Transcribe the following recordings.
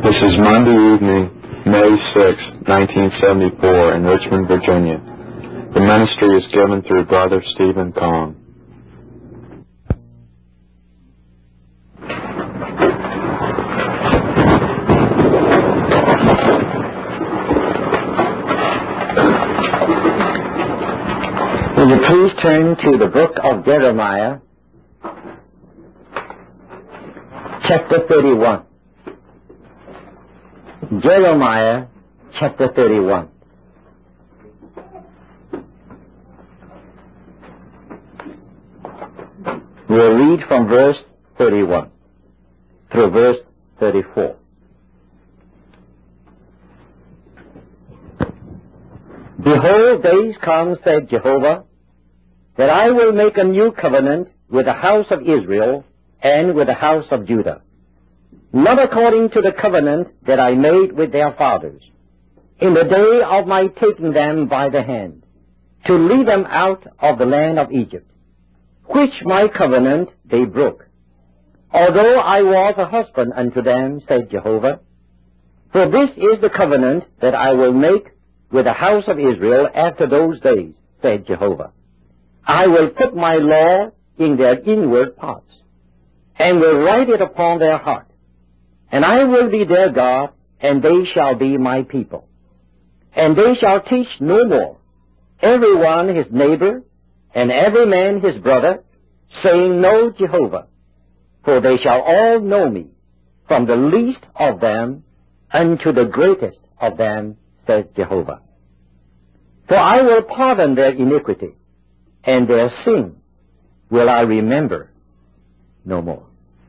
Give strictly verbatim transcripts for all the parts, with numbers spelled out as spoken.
This is Monday evening, May sixth, nineteen seventy-four, in Richmond, Virginia. The ministry is given through Brother Stephen Kong. Will you please turn to the book of Jeremiah, chapter thirty-one. Jeremiah, chapter thirty-one. We'll read from verse thirty-one through verse thirty-four. Behold, days come, said Jehovah, that I will make a new covenant with the house of Israel and with the house of Judah, not according to the covenant that I made with their fathers, in the day of my taking them by the hand, to lead them out of the land of Egypt, which my covenant they broke. Although I was a husband unto them, said Jehovah, for this is the covenant that I will make with the house of Israel after those days, said Jehovah. I will put my law in their inward parts, and will write it upon their heart. And I will be their God, and they shall be my people. And they shall teach no more, every one his neighbor, and every man his brother, saying, Know Jehovah. For they shall all know me, from the least of them unto the greatest of them, says Jehovah. For I will pardon their iniquity, and their sin will I remember no more.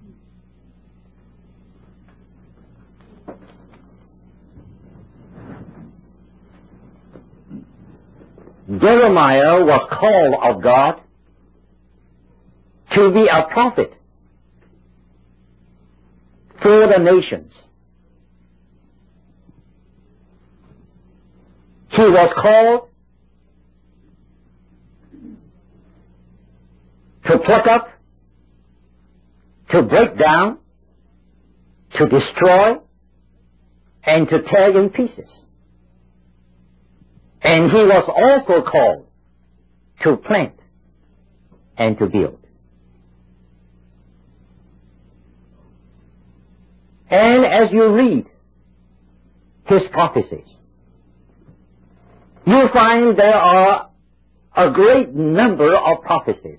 Jeremiah was called of God to be a prophet for the nations. He was called to pluck up, to break down, to destroy, and to tear in pieces. And he was also called to plant and to build. And as you read his prophecies, you find there are a great number of prophecies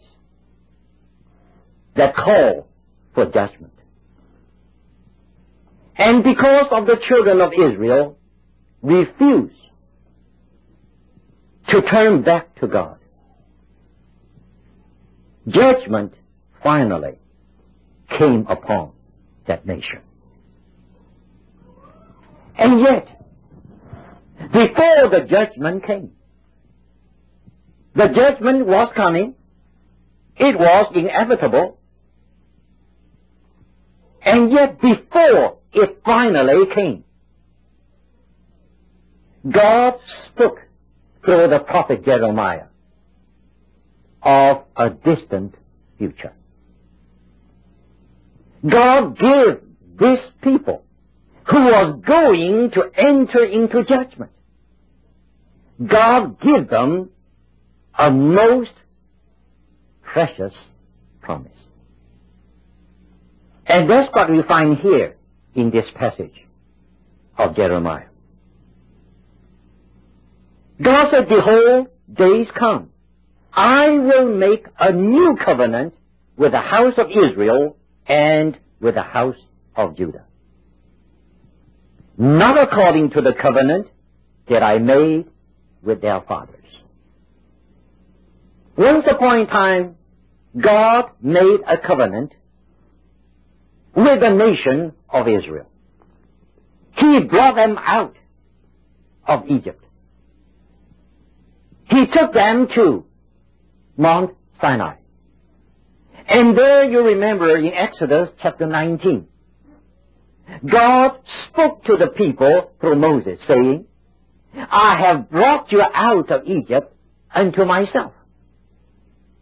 that call for judgment. And because of the children of Israel refuse to turn back to God, judgment finally came upon that nation. And yet, before the judgment came, the judgment was coming, it was inevitable, and yet before it finally came, God spoke through the prophet Jeremiah of a distant future. God gave this people who was going to enter into judgment, God gave them a most precious promise. And that's what we find here in this passage of Jeremiah. God said, Behold, days come. I will make a new covenant with the house of Israel and with the house of Judah, not according to the covenant that I made with their fathers. Once upon a time, God made a covenant with the nation of Israel. He brought them out of Egypt. He took them to Mount Sinai. And there you remember in Exodus chapter nineteen, God spoke to the people through Moses, saying, I have brought you out of Egypt unto myself.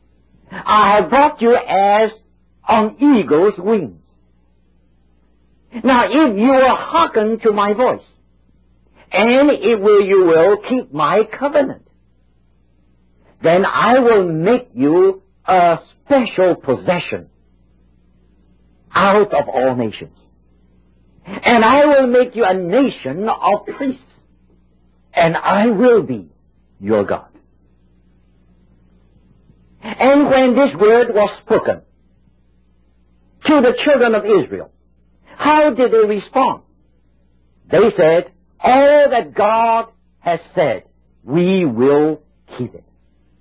I have brought you as on eagle's wings. Now, if you will hearken to my voice, and if you will keep my covenant, then I will make you a special possession out of all nations. And I will make you a nation of priests, and I will be your God. And when this word was spoken to the children of Israel, how did they respond? They said, all that God has said, we will keep it.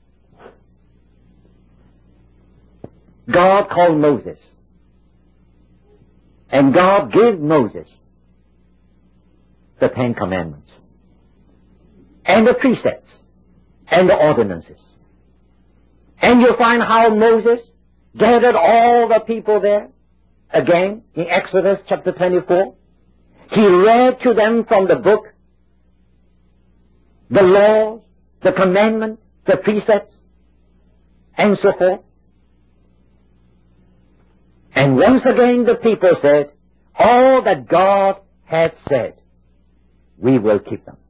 God called Moses, and God gave Moses the Ten Commandments, and the precepts, and the ordinances. And you'll find how Moses gathered all the people there, again, in Exodus chapter twenty-four. He read to them from the book the laws, the commandments, the precepts, and so forth. And once again the people said, all that God had said, we will keep them.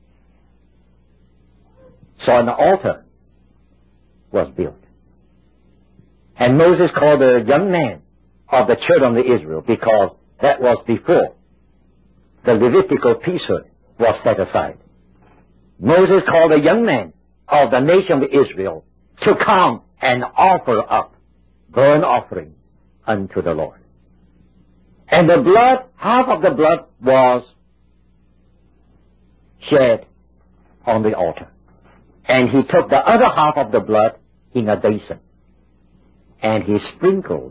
So an altar was built. And Moses called the young man of the children of Israel, because that was before the Levitical priesthood was set aside. Moses called a young man of the nation of Israel to come and offer up burnt offerings unto the Lord. And the blood, half of the blood was shed on the altar. And he took the other half of the blood in a basin, and he sprinkled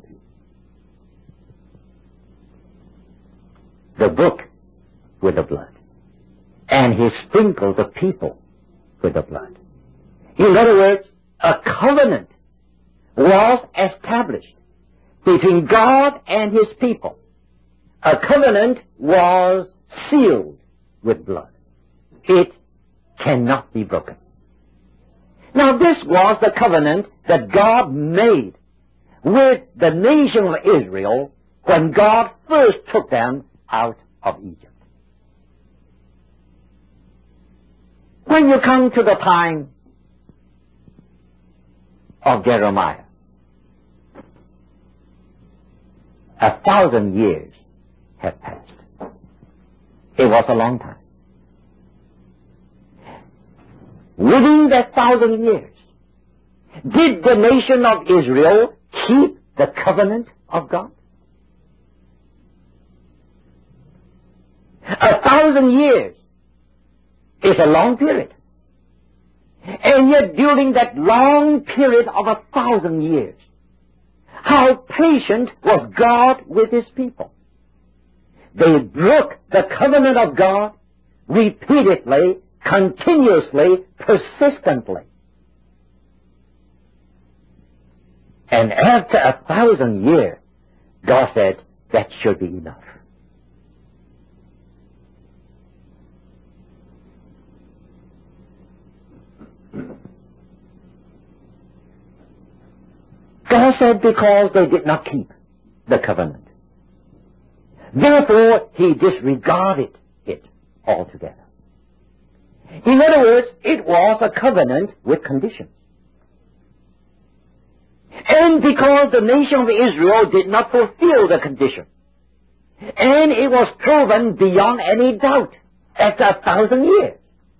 the book with the blood. And he sprinkled the people with the blood. In other words, a covenant was established between God and his people. A covenant was sealed with blood. It cannot be broken. Now, this was the covenant that God made with the nation of Israel when God first took them out of Egypt. When you come to the time of Jeremiah, a thousand years have passed. It was a long time. Within that thousand years, did the nation of Israel keep the covenant of God? A thousand years is a long period. And yet during that long period of a thousand years, how patient was God with his people. They broke the covenant of God repeatedly, continuously, persistently. And after a thousand years, God said, that should be enough. God said because they did not keep the covenant. Therefore, he disregarded it altogether. In other words, it was a covenant with conditions. And because the nation of Israel did not fulfill the condition, and it was proven beyond any doubt after a thousand years,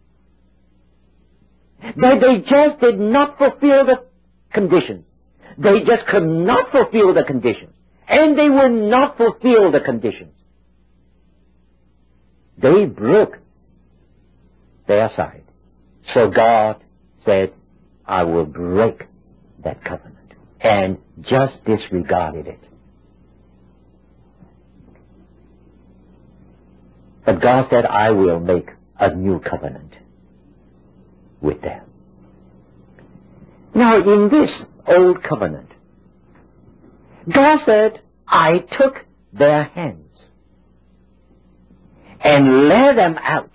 that they just did not fulfill the conditions. They just could not fulfill the conditions. And they would not fulfill the conditions. They broke their side. So God said, I will break that covenant. And just disregarded it. But God said, I will make a new covenant with them. Now, in this old covenant, God said, I took their hands and led them out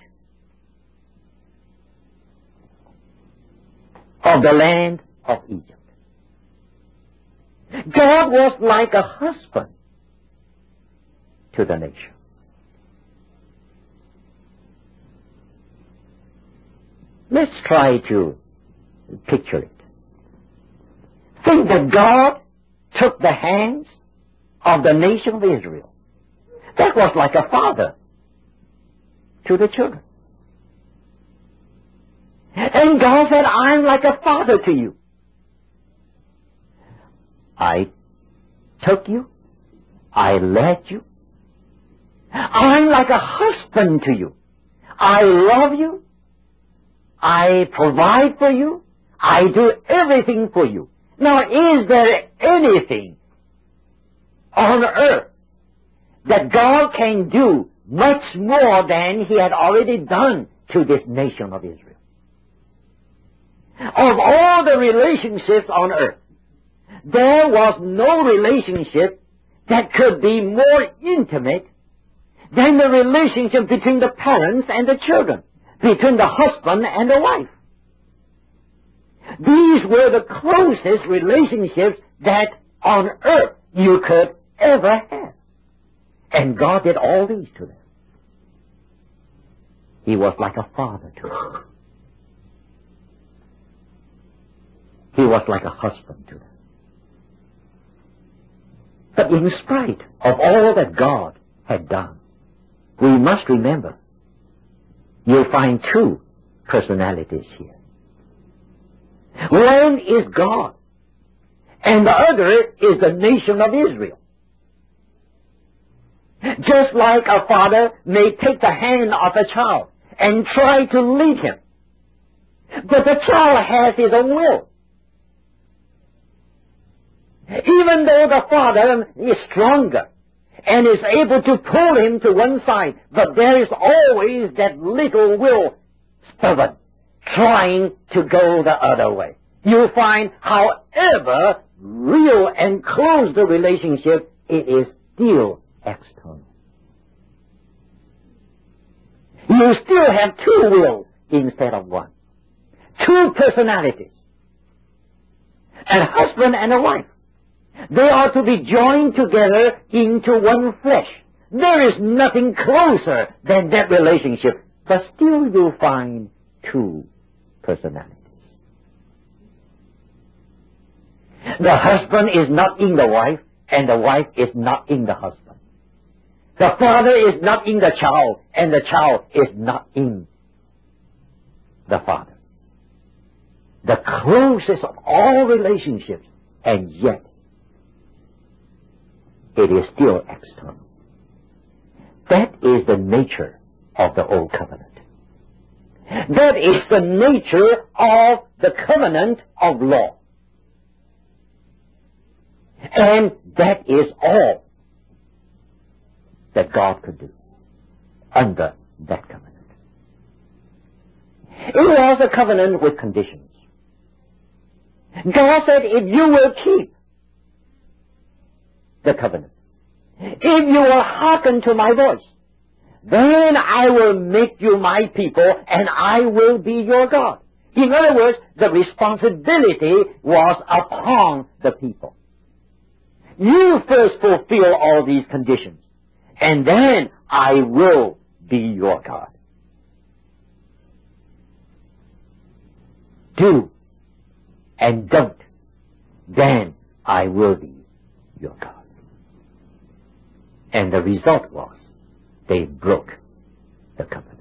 of the land of Egypt. God was like a husband to the nation. Let's try to picture it. Think that God took the hands of the nation of Israel. That was like a father to the children. And God said, I'm like a father to you. I took you. I led you. I'm like a husband to you. I love you. I provide for you. I do everything for you. Now, is there anything on earth that God can do much more than He had already done to this nation of Israel? Of all the relationships on earth, there was no relationship that could be more intimate than the relationship between the parents and the children, between the husband and the wife. These were the closest relationships that on earth you could ever have. And God did all these to them. He was like a father to them. He was like a husband to them. But in spite of all that God had done, we must remember, you'll find two personalities here. One is God, and the other is the nation of Israel. Just like a father may take the hand of a child and try to lead him, but the child has his own will. Even though the father is stronger and is able to pull him to one side, but there is always that little will, stubborn, trying to go the other way. You find, however real and close the relationship, it is still external. You still have two wills instead of one. Two personalities. A husband and a wife. They are to be joined together into one flesh. There is nothing closer than that relationship. But still you find two personalities. The husband is not in the wife, and the wife is not in the husband. The father is not in the child, and the child is not in the father. The closest of all relationships, and yet it is still external. That is the nature of the Old Covenant. That is the nature of the covenant of law. And that is all that God could do under that covenant. It was a covenant with conditions. God said, if you will keep the covenant, if you will hearken to my voice, then I will make you my people and I will be your God. In other words, the responsibility was upon the people. You first fulfill all these conditions, and then I will be your God. Do and don't, then I will be your God. And the result was they broke the covenant.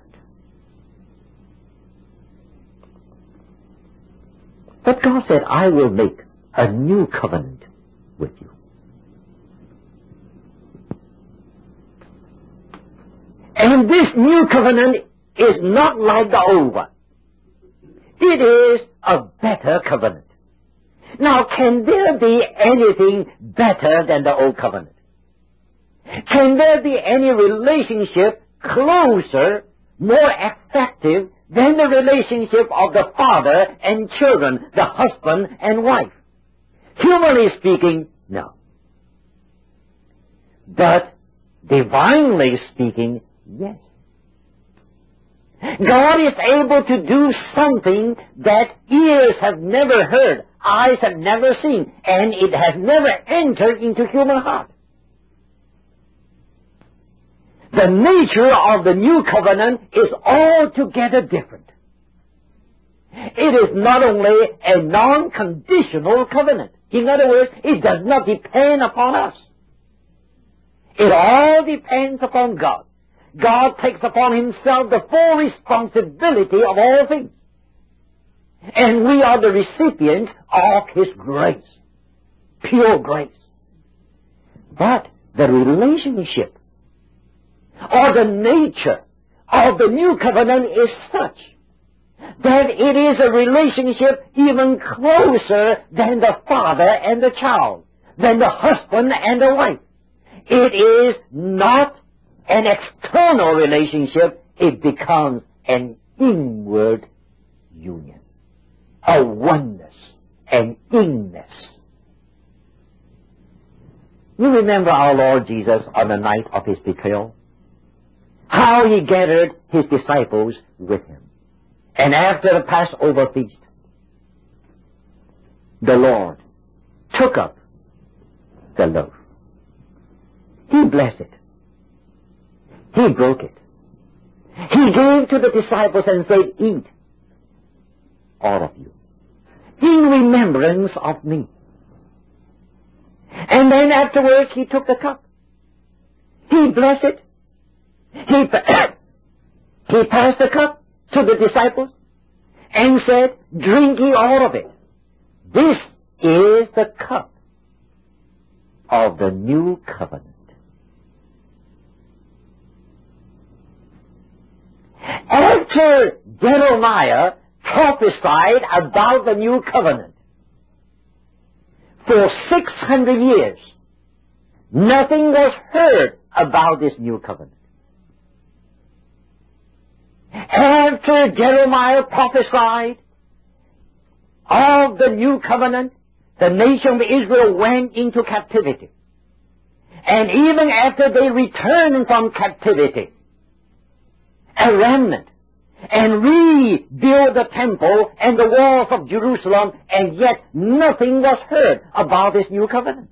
But God said, I will make a new covenant with you. And this new covenant is not like the old one. It is a better covenant. Now, can there be anything better than the old covenant? Can there be any relationship closer, more effective than the relationship of the father and children, the husband and wife? Humanly speaking, no. But divinely speaking, yes. God is able to do something that ears have never heard, eyes have never seen, and it has never entered into human heart. The nature of the new covenant is altogether different. It is not only a non-conditional covenant. In other words, it does not depend upon us. It all depends upon God. God takes upon himself the full responsibility of all things. And we are the recipients of his grace. Pure grace. But the relationship or the nature of the new covenant is such that it is a relationship even closer than the father and the child, than the husband and the wife. It is not an external relationship, it becomes an inward union, a oneness, an inness. You remember our Lord Jesus on the night of his betrayal? How he gathered his disciples with him. And after the Passover feast, the Lord took up the loaf. He blessed it. He broke it. He gave to the disciples and said, "Eat, all of you, in remembrance of me." And then afterwards he took the cup. He blessed it. He, he passed the cup to the disciples and said, "Drink ye all of it. This is the cup of the new covenant." After Jeremiah prophesied about the new covenant, for six hundred years, nothing was heard about this new covenant. After Jeremiah prophesied of the new covenant, the nation of Israel went into captivity. And even after they returned from captivity, a remnant, and rebuild the temple and the walls of Jerusalem, and yet nothing was heard about this new covenant.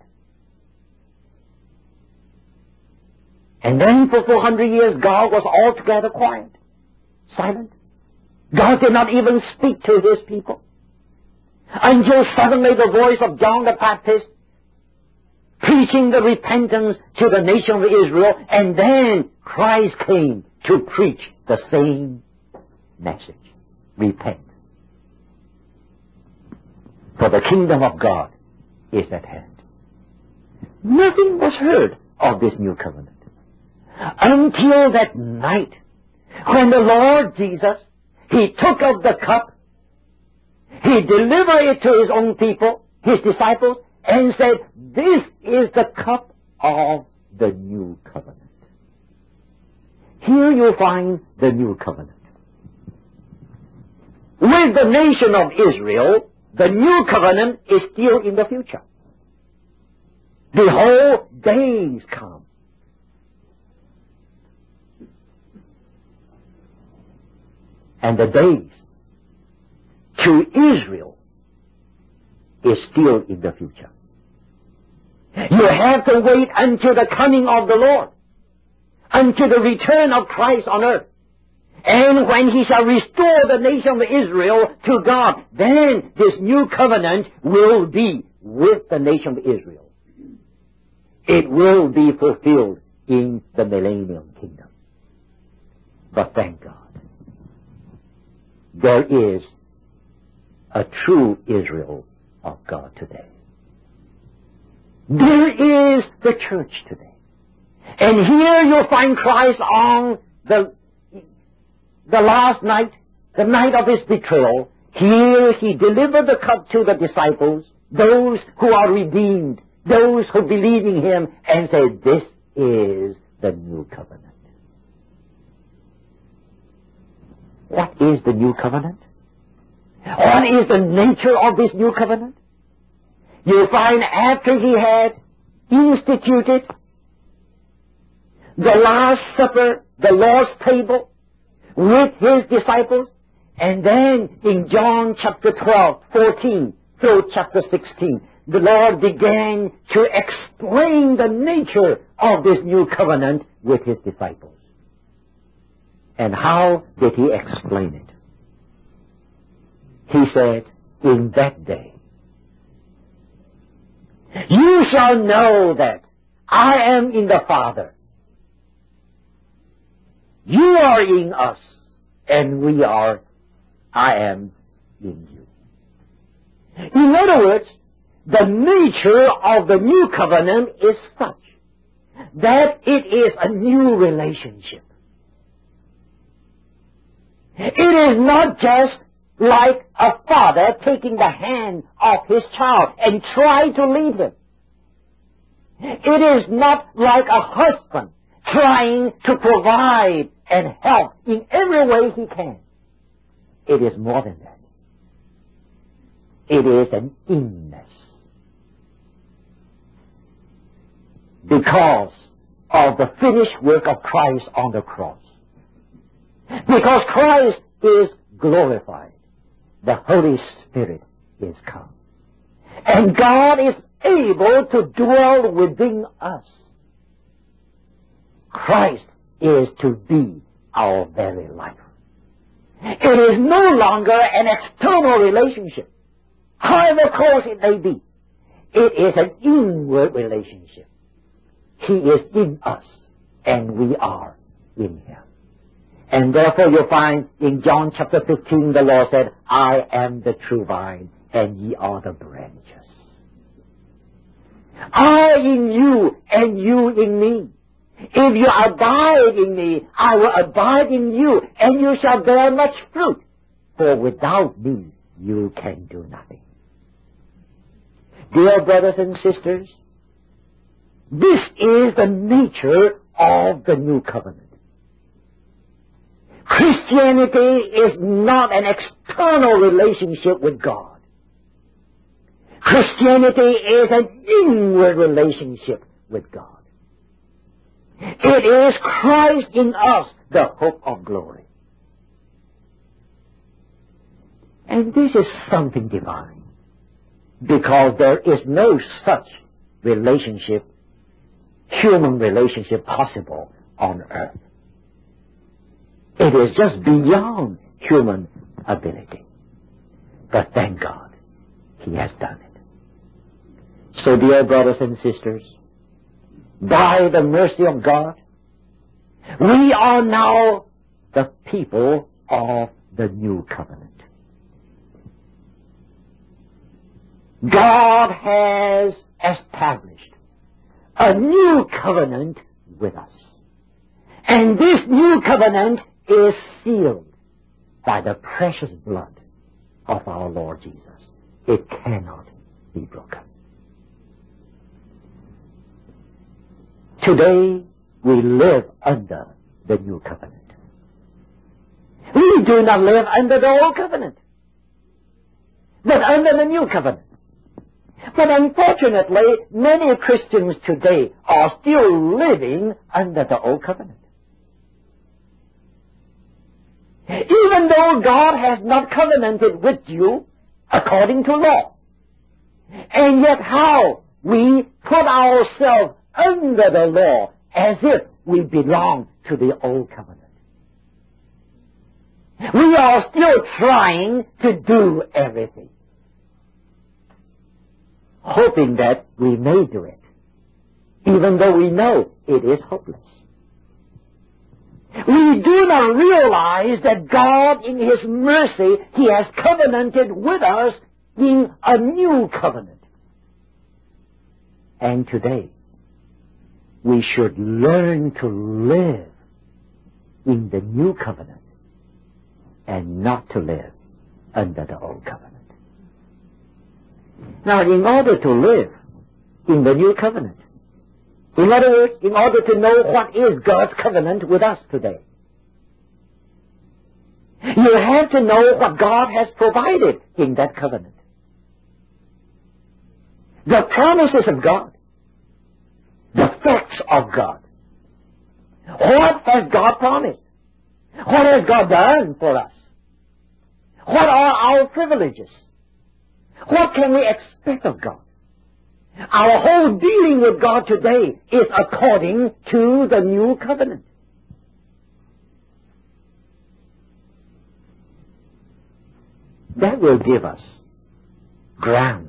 And then for four hundred years, God was altogether quiet, silent. God did not even speak to his people, until suddenly the voice of John the Baptist preaching the repentance to the nation of Israel, and then Christ came to preach the same message. Repent, for the kingdom of God is at hand. Nothing was heard of this new covenant until that night when the Lord Jesus, he took up the cup, he delivered it to his own people, his disciples, and said, "This is the cup of the new covenant." Here you find the new covenant. With the nation of Israel, the new covenant is still in the future. Behold, days come. And the days to Israel is still in the future. You have to wait until the coming of the Lord, until the return of Christ on earth. And when he shall restore the nation of Israel to God, then this new covenant will be with the nation of Israel. It will be fulfilled in the millennium kingdom. But thank God, there is a true Israel of God today. There is the church today. And here you'll find Christ on the, the last night, the night of his betrayal. Here he delivered the cup to the disciples, those who are redeemed, those who believe in him, and said, "This is the new covenant." What is the new covenant? What is the nature of this new covenant? You'll find after he had instituted the Last Supper, the Lord's table, with his disciples, and then in John chapter twelve, fourteen through chapter sixteen, the Lord began to explain the nature of this new covenant with his disciples. And how did he explain it? He said, in that day, you shall know that I am in the Father. You are in us, and we are, I am in you. In other words, the nature of the new covenant is such that it is a new relationship. It is not just like a father taking the hand of his child and trying to lead him. It is not like a husband trying to provide and help in every way he can. It is more than that. It is an inness. Because of the finished work of Christ on the cross. Because Christ is glorified, the Holy Spirit is come. And God is able to dwell within us. Christ is to be our very life. It is no longer an external relationship, however close it may be. It is an inward relationship. He is in us, and we are in Him. And therefore you find in John chapter fifteen, the Lord said, I am the true vine, and ye are the branches. I in you, and you in me. If you abide in me, I will abide in you, and you shall bear much fruit. For without me, you can do nothing. Dear brothers and sisters, this is the nature of the new covenant. Christianity is not an external relationship with God. Christianity is an inward relationship with God. It is Christ in us, the hope of glory. And this is something divine, because there is no such relationship, human relationship, possible on earth. It is just beyond human ability. But thank God, He has done it. So, dear brothers and sisters, by the mercy of God, we are now the people of the new covenant. God has established a new covenant with us. And this new covenant is sealed by the precious blood of our Lord Jesus. It cannot be broken. Today, we live under the new covenant. We do not live under the old covenant, but under the new covenant. But unfortunately, many Christians today are still living under the old covenant. Even though God has not covenanted with you according to law. And yet how we put ourselves under the law as if we belong to the old covenant. We are still trying to do everything, hoping that we may do it, even though we know it is hopeless. We do not realize that God, in His mercy, He has covenanted with us in a new covenant. And today, we should learn to live in the new covenant and not to live under the old covenant. Now, in order to live in the new covenant, in other words, in order to know what is God's covenant with us today, you have to know what God has provided in that covenant. The promises of God. The facts of God. What has God promised? What has God done for us? What are our privileges? What can we expect of God? Our whole dealing with God today is according to the new covenant. that will give us ground.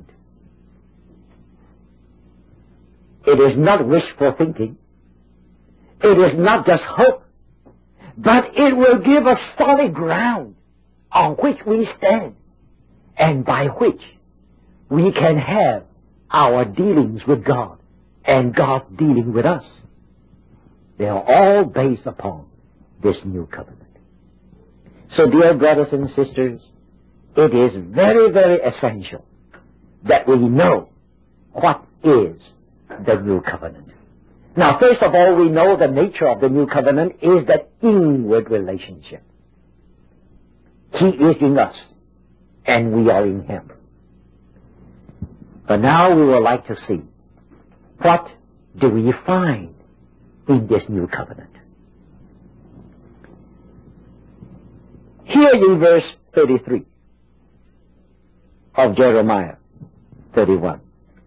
It is not wishful thinking. It is not just hope, but it will give us solid ground on which we stand and by which we can have our dealings with God and God dealing with us. They are all based upon this new covenant. So, dear brothers and sisters, it is very, very essential that we know what is the new covenant. Now, first of all, we know the nature of the new covenant is that inward relationship. He is in us, and we are in Him. But now we would like to see, what do we find in this new covenant? Here in verse thirty-three of Jeremiah thirty-one.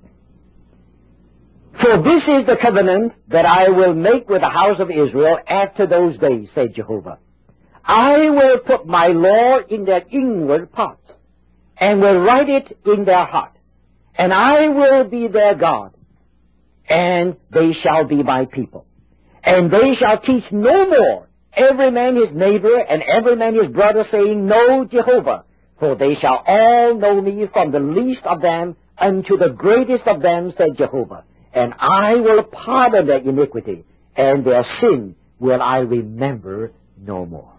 For this is the covenant that I will make with the house of Israel after those days, said Jehovah. I will put my law in their inward parts, and will write it in their heart. And I will be their God, and they shall be my people. And they shall teach no more every man his neighbor, and every man his brother, saying, Know Jehovah. For they shall all know me, from the least of them unto the greatest of them, said Jehovah. And I will pardon their iniquity, and their sin will I remember no more.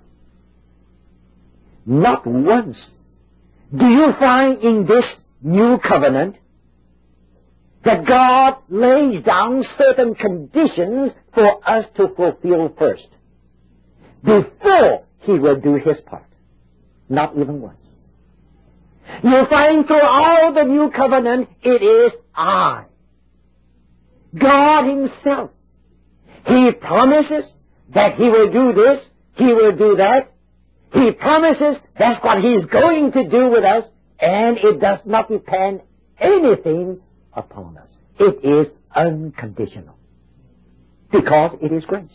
Not once do you find in this new covenant that God lays down certain conditions for us to fulfill first, before He will do His part. Not even once. You find throughout the new covenant, it is I, God Himself. He promises that He will do this, He will do that. He promises that's what He's going to do with us, and it does not depend anything upon us. It is unconditional, because it is grace.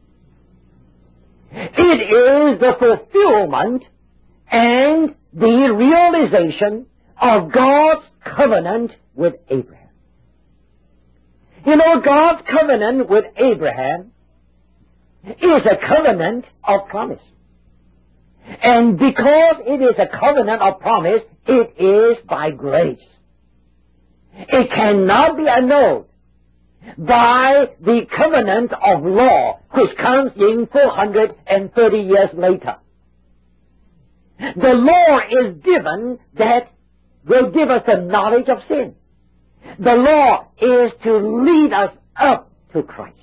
It is the fulfillment and the realization of God's covenant with Abraham. You know, God's covenant with Abraham is a covenant of promise. And because it is a covenant of promise, it is by grace. It cannot be annulled by the covenant of law, which comes in four hundred thirty years later. The law is given that will give us the knowledge of sin. The law is to lead us up to Christ.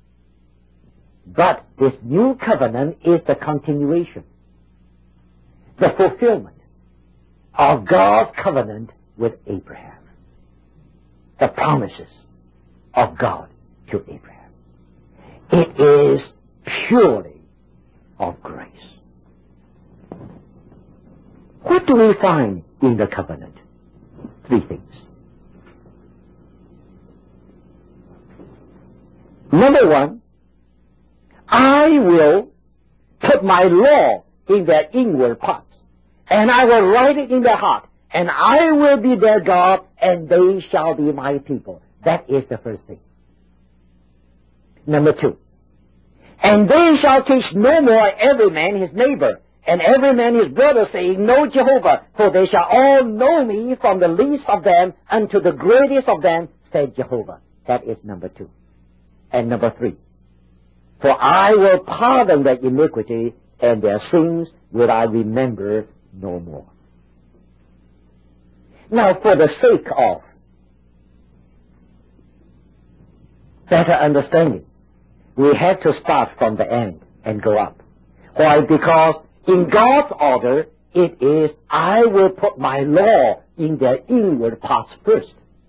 But this new covenant is the continuation, the fulfillment of God's covenant with Abraham. The promises of God to Abraham. It is purely of grace. What do we find in the covenant? Three things. Number one, I will put my law in their inward parts, and I will write it in their heart, and I will be their God, and they shall be my people. That is the first thing. Number two, and they shall teach no more every man his neighbor, and every man his brother, saying, Know Jehovah, for they shall all know me, from the least of them unto the greatest of them, said Jehovah. That is number two. And number three, for I will pardon their iniquity, and their sins will I remember no more. Now, for the sake of better understanding, we have to start from the end and go up. Why? Because in God's order, it is, I will put my law in their inward parts first.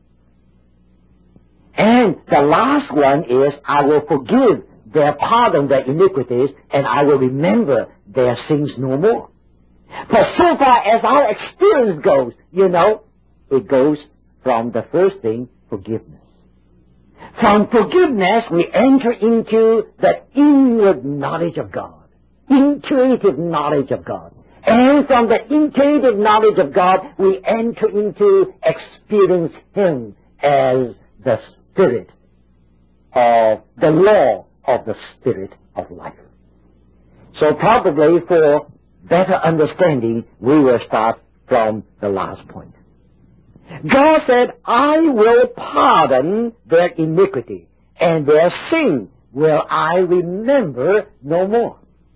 And the last one is, I will forgive their pardon, their iniquities, and I will remember their sins no more. But so far as our experience goes, you know, it goes from the first thing, forgiveness. From forgiveness, we enter into the inward knowledge of God, intuitive knowledge of God. And from the intuitive knowledge of God, we enter into experience Him as the Spirit of the law of the Spirit of life. So probably for better understanding, we will start from the last point. God said, I will pardon their iniquity, and their sin will I remember no more.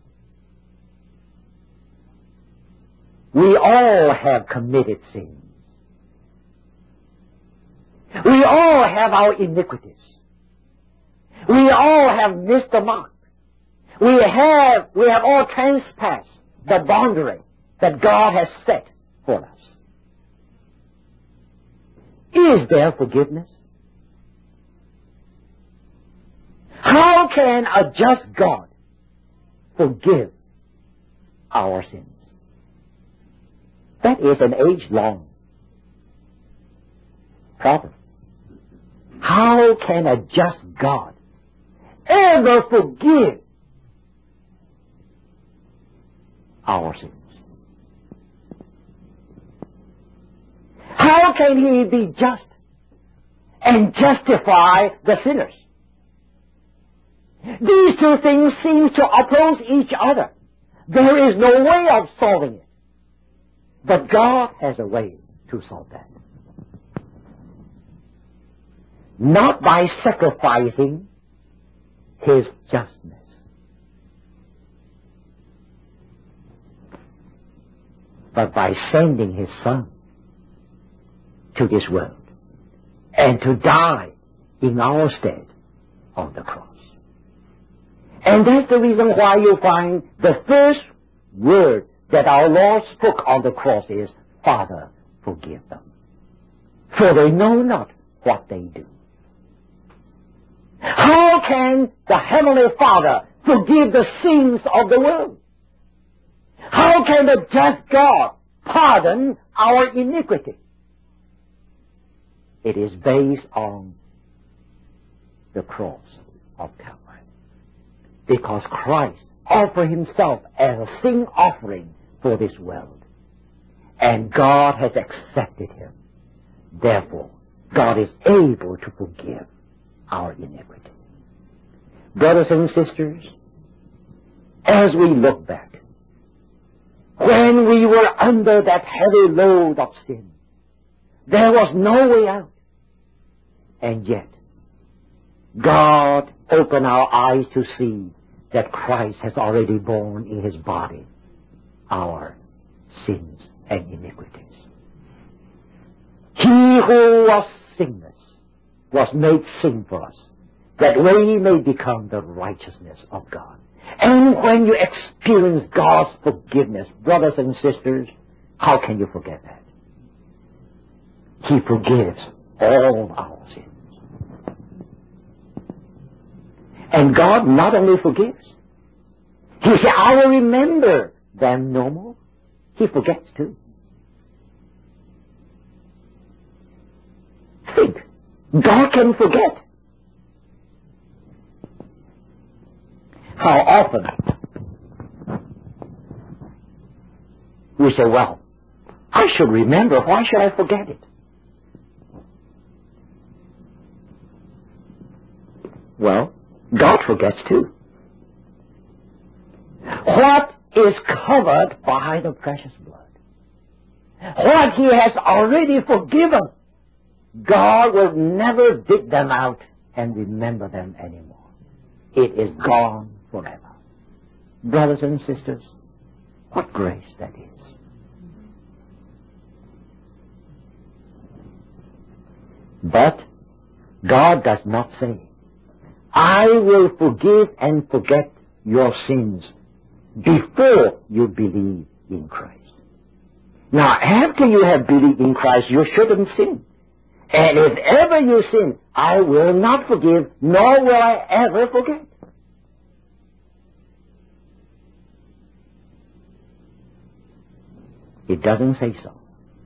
We all have committed sins. We all have our iniquities. We all have missed the mark. We have, we have all transpassed the boundary that God has set for us. Is there forgiveness? How can a just God forgive our sins? That is an age-long problem. How can a just God ever forgive our sins? How can He be just and justify the sinners? These two things seem to oppose each other. There is no way of solving it. But God has a way to solve that. Not by sacrificing His justness, but by sending His Son to this world and to die in our stead on the cross. And that's the reason why you find the first word that our Lord spoke on the cross is, Father, forgive them, for they know not what they do. How can the Heavenly Father forgive the sins of the world? How can the just God pardon our iniquity? It is based on the cross of Calvary. Because Christ offered Himself as a sin offering for this world. And God has accepted Him. Therefore, God is able to forgive our iniquity. Brothers and sisters, as we look back, when we were under that heavy load of sin, there was no way out. And yet, God opened our eyes to see that Christ has already borne in His body our sins and iniquities. He who was sinless was made sin for us, that we may become the righteousness of God. And when you experience God's forgiveness, brothers and sisters, how can you forget that? He forgives all our sins. And God not only forgives, He said, I will remember them no more. He forgets too. Think, God can forget. How often we say, well, I should remember, why should I forget it? Well, God forgets too. What is covered by the precious blood, what He has already forgiven, God will never dig them out and remember them anymore. It is gone forever. Brothers and sisters, what grace that is. But God does not say, I will forgive and forget your sins before you believe in Christ. Now, after you have believed in Christ, you shouldn't sin. And if ever you sin, I will not forgive, nor will I ever forget. It doesn't say so.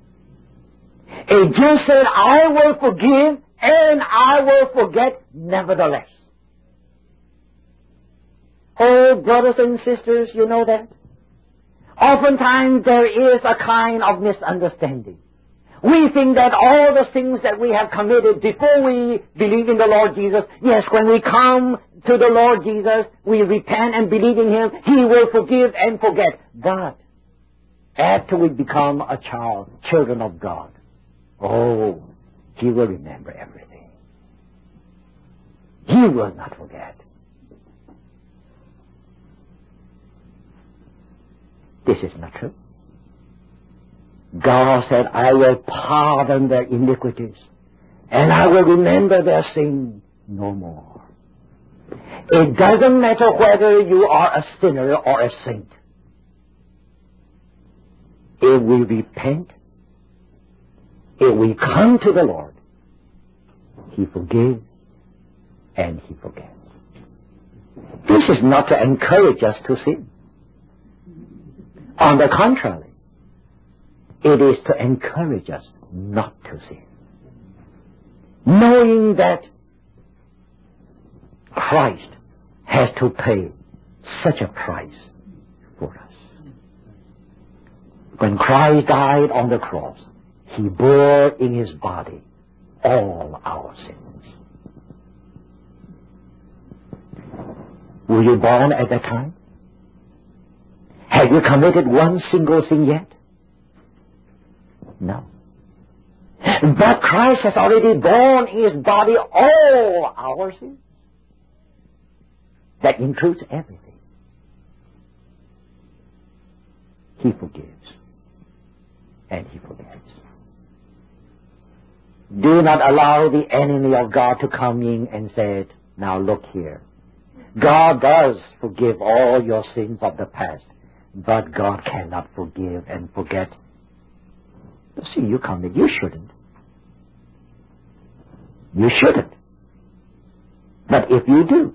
It just said, I will forgive and I will forget nevertheless. Oh, brothers and sisters, you know that? Oftentimes there is a kind of misunderstanding. We think that all the sins that we have committed before we believe in the Lord Jesus, yes, when we come to the Lord Jesus, we repent and believe in Him, He will forgive and forget. But after we become a child, children of God, oh, He will remember everything. He will not forget. This is not true. God said, I will pardon their iniquities, and I will remember their sin no more. It doesn't matter whether you are a sinner or a saint. If we repent, if we come to the Lord, He forgives and He forgets. This is not to encourage us to sin. On the contrary, it is to encourage us not to sin. Knowing that Christ has to pay such a price for us. When Christ died on the cross, He bore in His body all our sins. Were you born at that time? Have you committed one single sin yet? No. But Christ has already borne in His body all our sins. That includes everything. He forgives and He forgets. Do not allow the enemy of God to come in and say, now look here. God does forgive all your sins of the past, but God cannot forgive and forget. See, you commit. You shouldn't. You shouldn't. But if you do,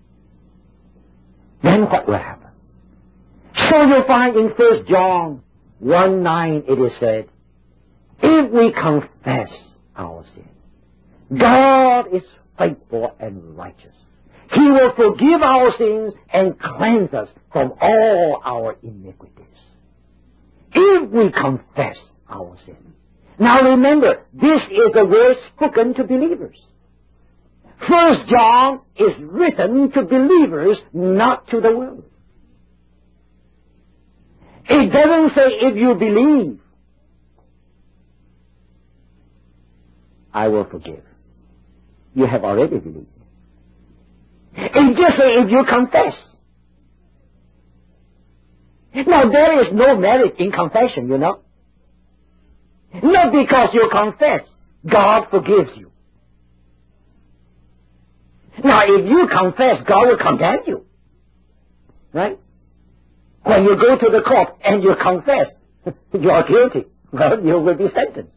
then what will happen? So you'll find in First John one nine it is said, if we confess our sin, God is faithful and righteous. He will forgive our sins and cleanse us from all our iniquities. If we confess our sin. Now remember, this is a word spoken to believers. First John is written to believers, not to the world. It doesn't say if you believe, I will forgive. You have already believed. It just says if you confess. Now there is no merit in confession, you know. Not because you confess, God forgives you. Now, if you confess, God will condemn you. Right? When you go to the court and you confess, you are guilty. Well, you will be sentenced.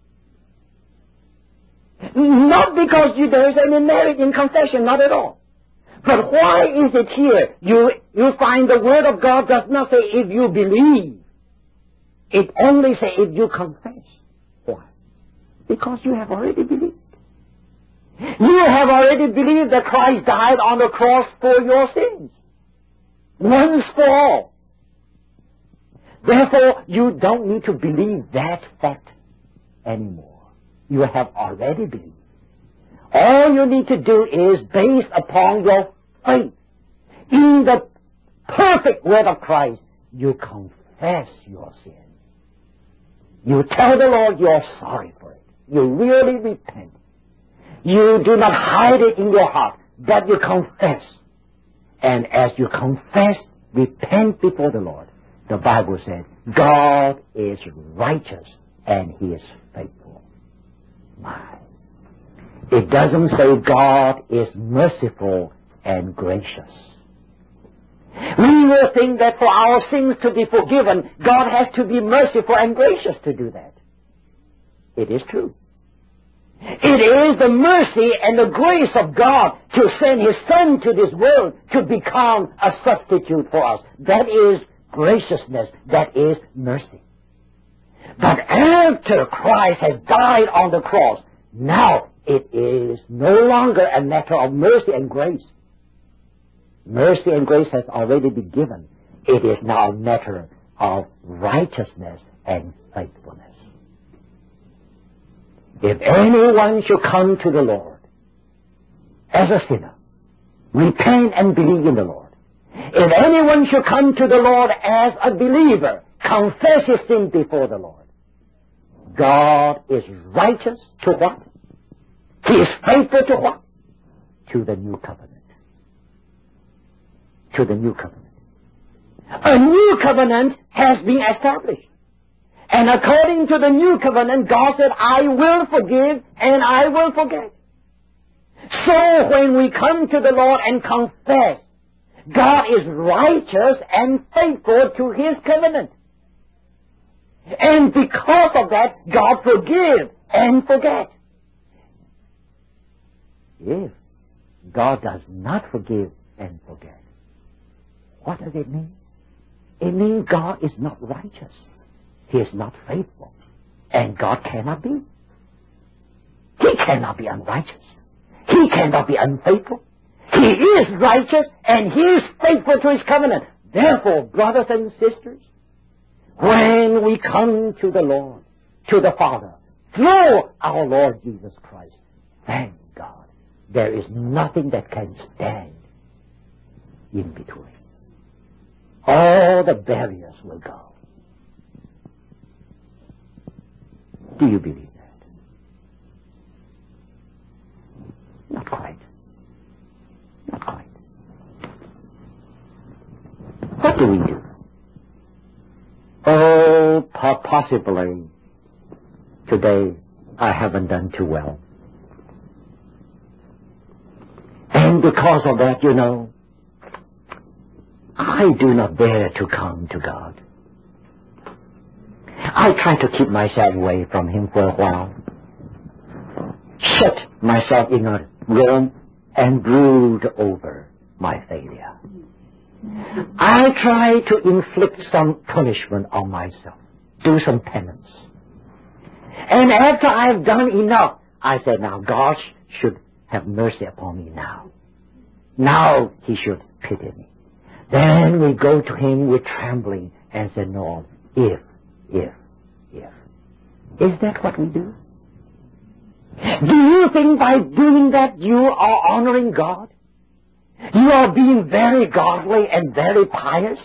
Not because you, there is any merit in confession, not at all. But why is it here? You, you find the Word of God does not say if you believe. It only says if you confess. Why? Because you have already believed. You have already believed that Christ died on the cross for your sins. Once for all. Therefore, you don't need to believe that fact anymore. You have already believed. All you need to do is, based upon your faith in the perfect Word of Christ, you confess your sin. You tell the Lord you're sorry for it. You really repent. You do not hide it in your heart, but you confess. And as you confess, repent before the Lord, the Bible says, God is righteous and He is faithful. My. It doesn't say God is merciful and gracious. We will think that for our sins to be forgiven, God has to be merciful and gracious to do that. It is true. It is the mercy and the grace of God to send His Son to this world to become a substitute for us. That is graciousness. That is mercy. But after Christ has died on the cross, now it is no longer a matter of mercy and grace. Mercy and grace has already been given. It is now a matter of righteousness and faithfulness. If anyone should come to the Lord as a sinner, repent and believe in the Lord. If anyone should come to the Lord as a believer, confess his sin before the Lord, God is righteous to what? He is faithful to what? To the new covenant. To the new covenant. A new covenant has been established. And according to the new covenant, God said, I will forgive and I will forget. So when we come to the Lord and confess, God is righteous and faithful to His covenant. And because of that, God forgives and forgets. If God does not forgive and forget, what does it mean? It means God is not righteous. He is not faithful. And God cannot be. He cannot be unrighteous. He cannot be unfaithful. He is righteous and He is faithful to His covenant. Therefore, brothers and sisters, when we come to the Lord, to the Father, through our Lord Jesus Christ, thank God, there is nothing that can stand in between. All the barriers will go. Do you believe that? Not quite. Not quite. What do we do? Oh, possibly today I haven't done too well. And because of that, you know, I do not dare to come to God. I try to keep myself away from Him for a while. Shut myself in a room and brood over my failure. I try to inflict some punishment on myself. Do some penance. And after I've done enough, I say, now God should have mercy upon me now. Now He should pity me. Then we go to Him with trembling and say, Lord, if, if, if. Is that what we do? Do you think by doing that you are honoring God? You are being very godly and very pious?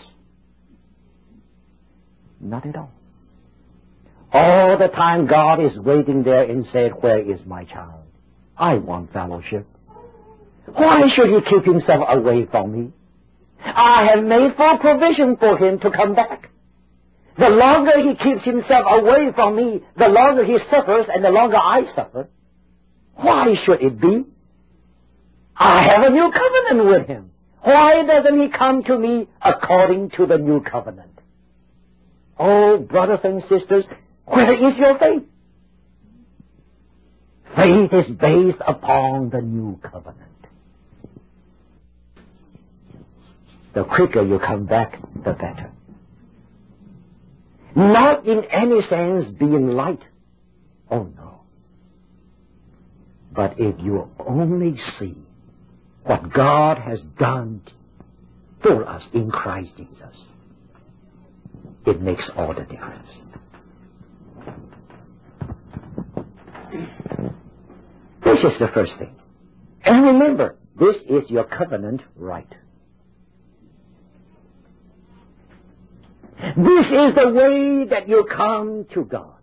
Not at all. All the time God is waiting there and said, where is my child? I want fellowship. Why should he keep himself away from me? I have made full provision for him to come back. The longer he keeps himself away from me, the longer he suffers and the longer I suffer. Why should it be? I have a new covenant with him. Why doesn't he come to me according to the new covenant? Oh, brothers and sisters, where is your faith? Faith is based upon the new covenant. The quicker you come back, the better. Not in any sense being light. Oh, no. But if you only see what God has done for us in Christ Jesus, it makes all the difference. This is the first thing. And remember, this is your covenant right. This is the way that you come to God.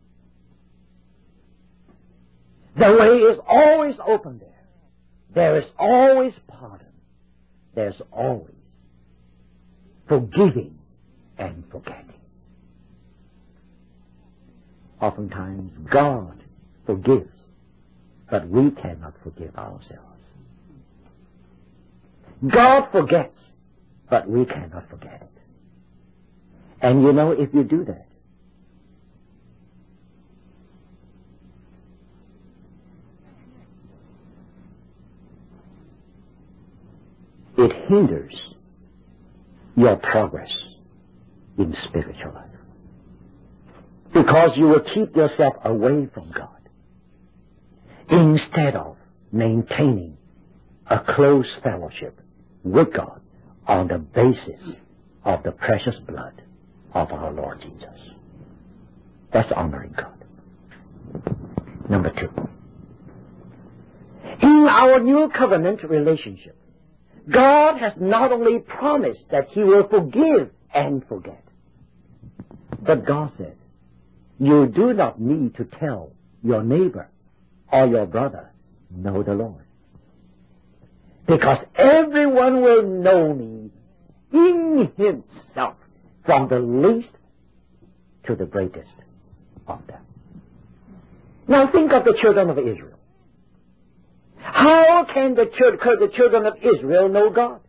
The way is always open there. There is always pardon. There's always forgiving and forgetting. Oftentimes God forgives, but we cannot forgive ourselves. God forgets, but we cannot forget it. And you know, if you do that, it hinders your progress in spiritual life. Because you will keep yourself away from God instead of maintaining a close fellowship with God on the basis of the precious blood of our Lord Jesus. That's honoring God. Number two. In our new covenant relationship, God has not only promised that He will forgive and forget, but God said, you do not need to tell your neighbor or your brother, know the Lord. Because everyone will know me in himself, from the least to the greatest of them. Now think of the children of Israel. How can the, ch- the children of Israel know God?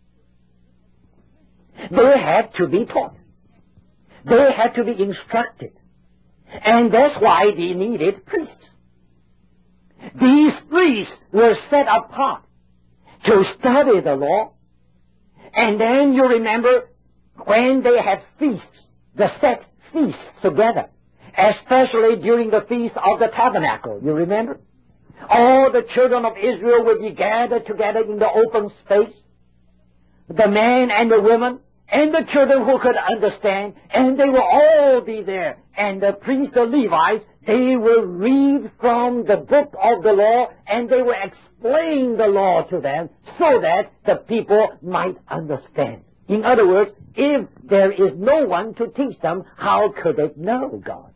They had to be taught. They had to be instructed. And that's why they needed priests. These priests were set apart to study the law. And then you remember when they had feasts, the set feasts together, especially during the Feast of the Tabernacle, you remember? All the children of Israel would be gathered together in the open space, the men and the women, and the children who could understand, and they will all be there. And the priests, the Levites, they will read from the book of the law, and they will explain the law to them so that the people might understand. In other words, if there is no one to teach them, how could they know God?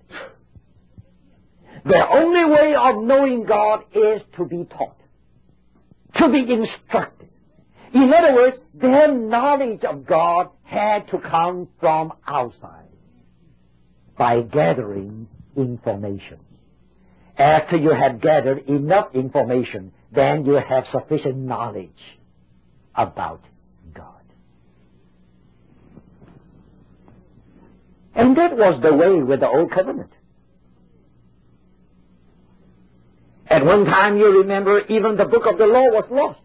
The only way of knowing God is to be taught, to be instructed. In other words, their knowledge of God had to come from outside by gathering information. After you have gathered enough information, then you have sufficient knowledge about God. And that was the way with the Old Covenant. At one time, you remember, even the book of the law was lost.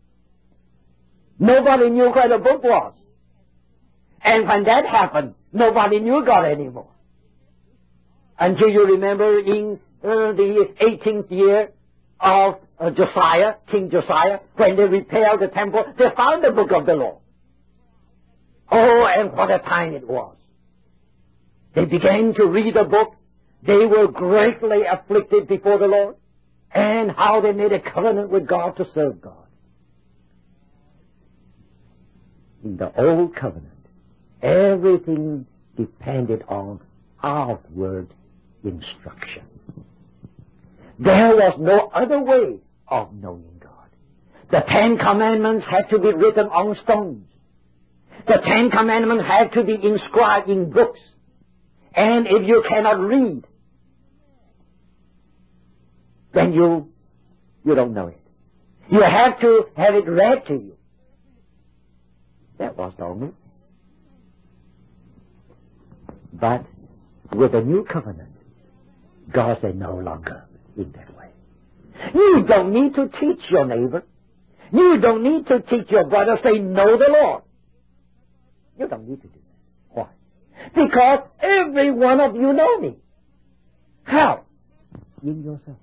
Nobody knew where the book was. And when that happened, nobody knew God anymore. Until you remember in uh, the eighteenth year of uh, Josiah, King Josiah, when they repaired the temple, they found the book of the law. Oh, and what a time it was. They began to read the book. They were greatly afflicted before the Lord. And how they made a covenant with God to serve God. In the Old Covenant, everything depended on outward instruction. There was no other way of knowing God. The Ten Commandments had to be written on stones. The Ten Commandments had to be inscribed in books. And if you cannot read, then you, you don't know it. You have to have it read to you. That was the only. But with the new covenant, God said no longer in that way. You don't need to teach your neighbor. You don't need to teach your brother, say, know the Lord. You don't need to do that. Why? Because every one of you know me. How? In yourself.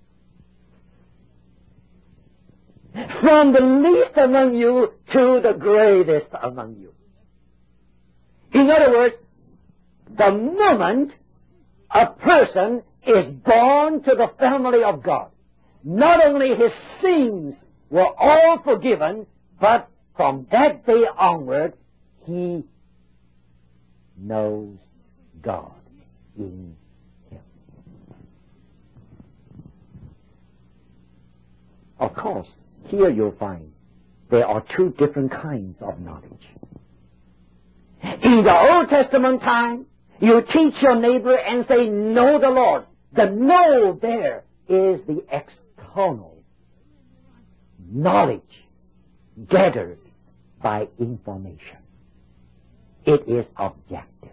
From the least among you to the greatest among you. In other words, the moment a person is born to the family of God, not only his sins were all forgiven, but from that day onward, he knows God in him. Of course, here you'll find there are two different kinds of knowledge. In the Old Testament time, you teach your neighbor and say, know the Lord. The know there is the external knowledge gathered by information. It is objective.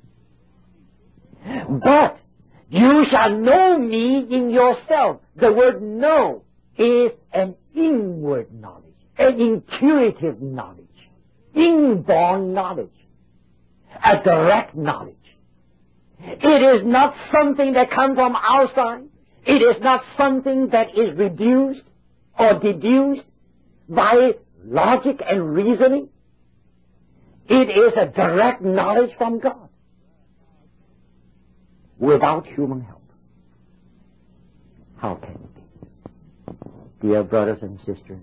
But you shall know me in yourself. The word know is an inward knowledge, an intuitive knowledge, inborn knowledge, a direct knowledge. It is not something that comes from outside. It is not something that is reduced or deduced by logic and reasoning. It is a direct knowledge from God. without human help. How can it be? Dear brothers and sisters,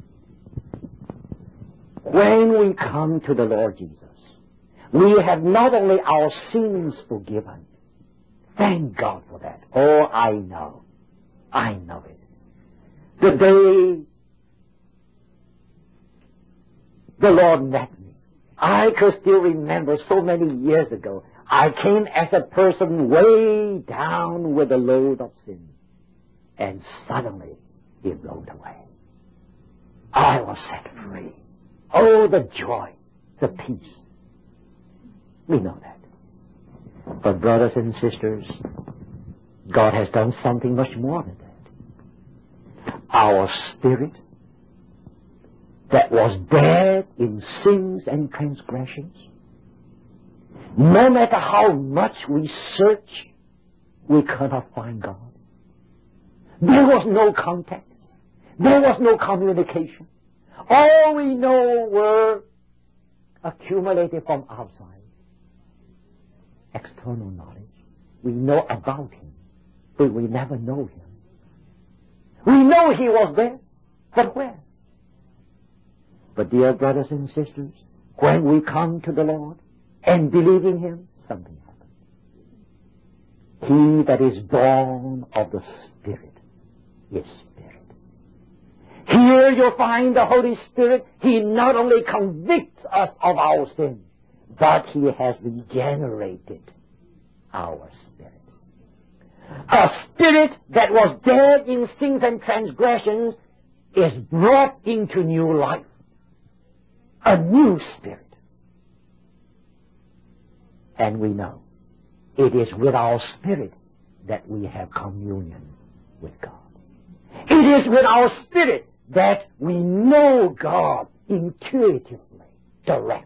when we come to the Lord Jesus, we have not only our sins forgiven. Thank God for that. Oh, I know. I know it. The day the Lord met me, I could still remember so many years ago, I came as a person way down with a load of sin. And suddenly it rolled away. I was set free. Oh, the joy, the peace. We know that. But brothers and sisters, God has done something much more than that. Our spirit that was dead in sins and transgressions, no matter how much we search, we cannot find God. There was no contact. There was no communication. All we know were accumulated from outside. External knowledge. We know about Him, but we never know Him. We know He was there, but where? But dear brothers and sisters, when we come to the Lord and believe in Him, something happens. He that is born of the Spirit is Spirit. Here you'll find the Holy Spirit. He not only convicts us of our sin, but He has regenerated our spirit. A spirit that was dead in sins and transgressions is brought into new life. A new spirit. And we know it is with our spirit that we have communion with God. It is with our spirit that we know God intuitively, directly.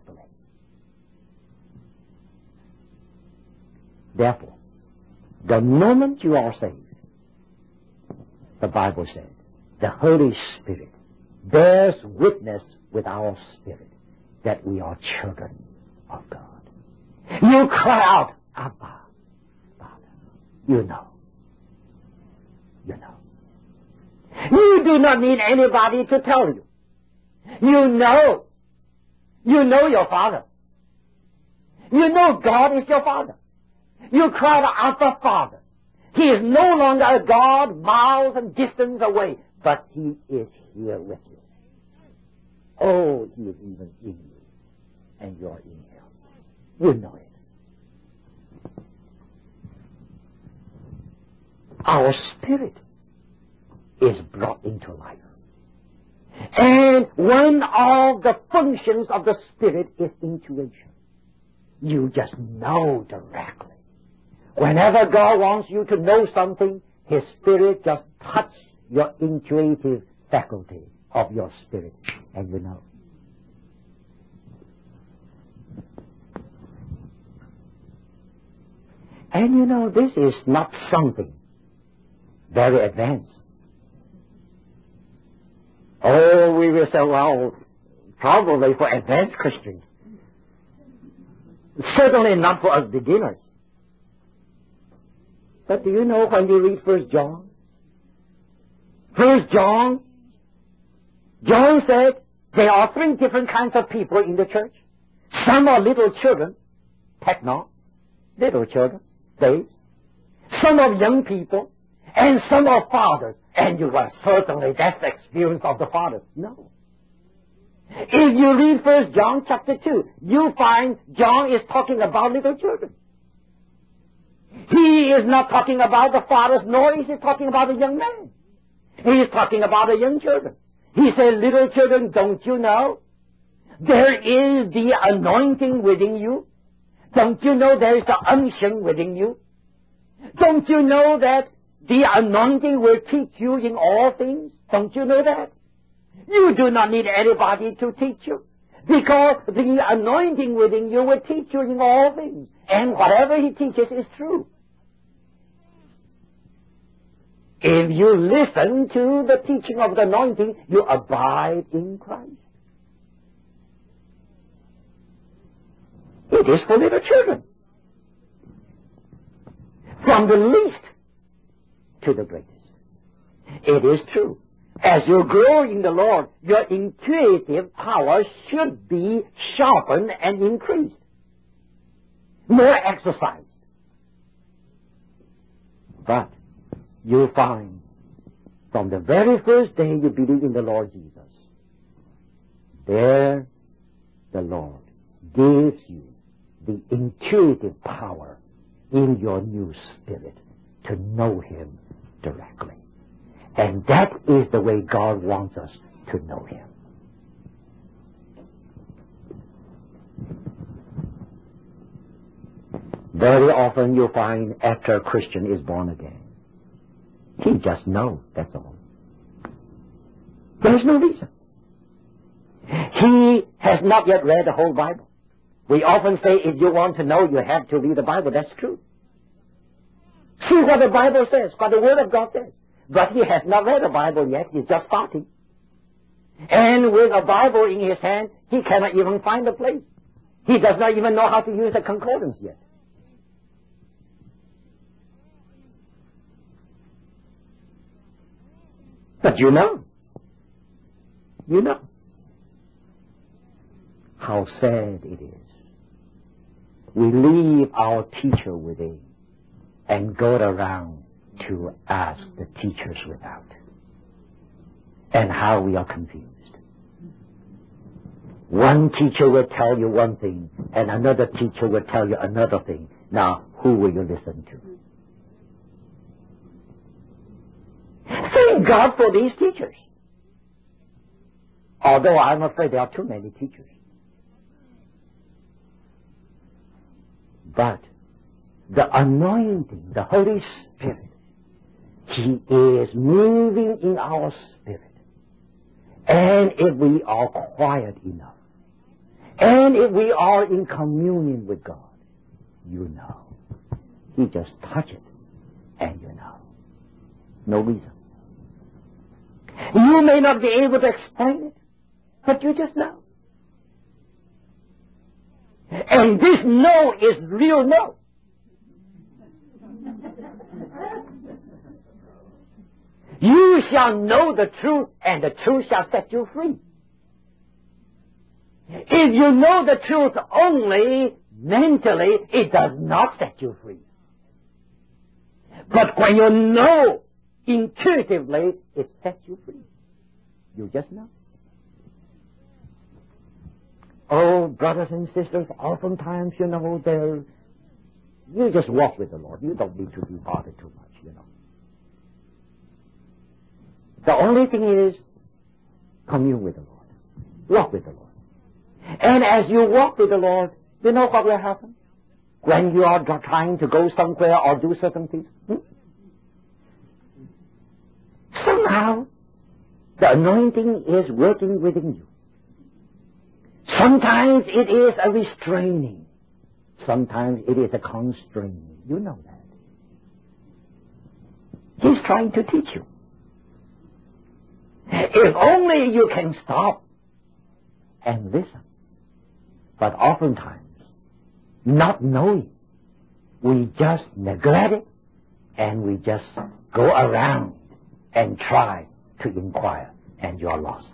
Therefore, the moment you are saved, the Bible said, the Holy Spirit bears witness with our spirit that we are children of God. You cry out, Abba, Father. You know. You know. You do not need anybody to tell you. You know. You know your Father. You know God is your Father. You cry out, Abba, Father. He is no longer a God miles and distance away, but He is here with you. Oh, He is even in you, and you're in Him. You know it. Our spirit is brought into life. And one of the functions of the Spirit is intuition. You just know directly. Whenever God wants you to know something, His Spirit just touches your intuitive faculty of your spirit, and you know. And you know, this is not something very advanced. Oh, we will say, well, probably for advanced Christians. Certainly not for us beginners. But do you know when you read First John? First John, John said there are three different kinds of people in the church. Some are little children, techno, little children, babes. Some are young people, and some are fathers. And you are certainly that's the experience of the fathers. No. If you read First John chapter two, you find John is talking about little children. He is not talking about the fathers, nor is he talking about the young men. He is talking about the young children. He said, little children, don't you know? There is the anointing within you. Don't you know there is the unction within you? Don't you know that the anointing will teach you in all things? Don't you know that? You do not need anybody to teach you, because the anointing within you will teach you in all things. And whatever He teaches is true. If you listen to the teaching of the anointing, you abide in Christ. It is for little children. from the least to the greatest. It is true. As you grow in the Lord, your intuitive power should be sharpened and increased, more exercised. But you find from the very first day you believe in the Lord Jesus, there the Lord gives you the intuitive power in your new spirit to know Him directly. And that is the way God wants us to know Him. Very often you find after a Christian is born again, he just knows, that's all. There's no reason. He has not yet read the whole Bible. We often say if you want to know, you have to read the Bible. That's true. See what the Bible says, what the Word of God says. But he has not read the Bible yet. He's just starting. And with a Bible in his hand, he cannot even find the place. He does not even know how to use a concordance yet. But you know. You know. How sad it is. We leave our teacher within and go around to ask the teachers without. And how we are confused. One teacher will tell you one thing, and another teacher will tell you another thing. Now, who will you listen to? Thank God for these teachers. Although I'm afraid there are too many teachers. But the anointing, the Holy Spirit, He is moving in our spirit. And if we are quiet enough, and if we are in communion with God, you know. He just touch it, and you know. No reason. You may not be able to explain it, but you just know. And this no is real no. You shall know the truth, and the truth shall set you free. If you know the truth only mentally, it does not set you free. But when you know intuitively, it sets you free. You just know. Oh, brothers and sisters, oftentimes, you know, there, you just walk with the Lord. You don't need to be bothered too much, you know. The only thing is, commune with the Lord. Walk with the Lord. And as you walk with the Lord, you know what will happen? When you are trying to go somewhere or do certain things, hmm? somehow the anointing is working within you. Sometimes it is a restraining. Sometimes it is a constraining. You know that. He's trying to teach you. If only you can stop and listen. But oftentimes, not knowing, we just neglect it and we just go around and try to inquire, and you're lost.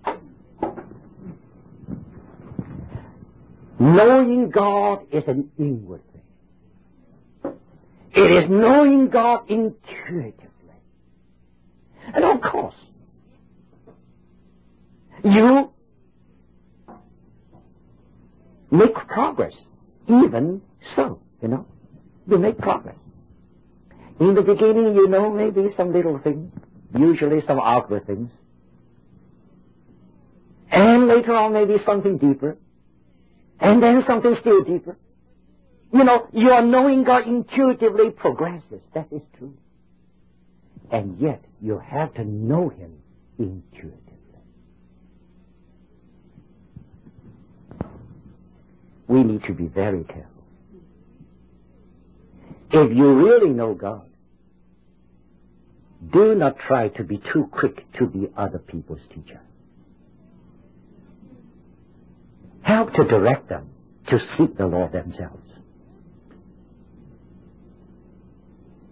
Knowing God is an inward thing. It is knowing God intuitively. And of course, you make progress. Even so, you know, you make progress. In the beginning, you know, maybe some little things, usually some outward things. And later on, maybe something deeper. And then something still deeper. You know, your knowing God intuitively progresses. That is true. And yet, you have to know Him intuitively. We need to be very careful. If you really know God, do not try to be too quick to be other people's teacher. Help to direct them to seek the Lord themselves.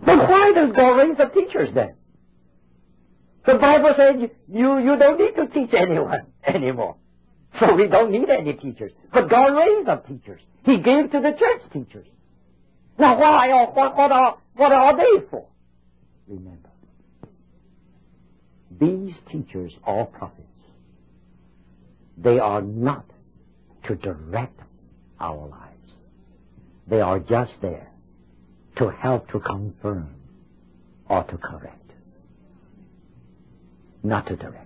But why does God raise up teachers then? The Bible says you, you don't need to teach anyone anymore. So we don't need any teachers. But God raised up teachers. He gave to the church teachers. Now why or what, what are what are they for? Remember, these teachers are prophets. They are not to direct our lives. They are just there to help to confirm or to correct. Not to direct.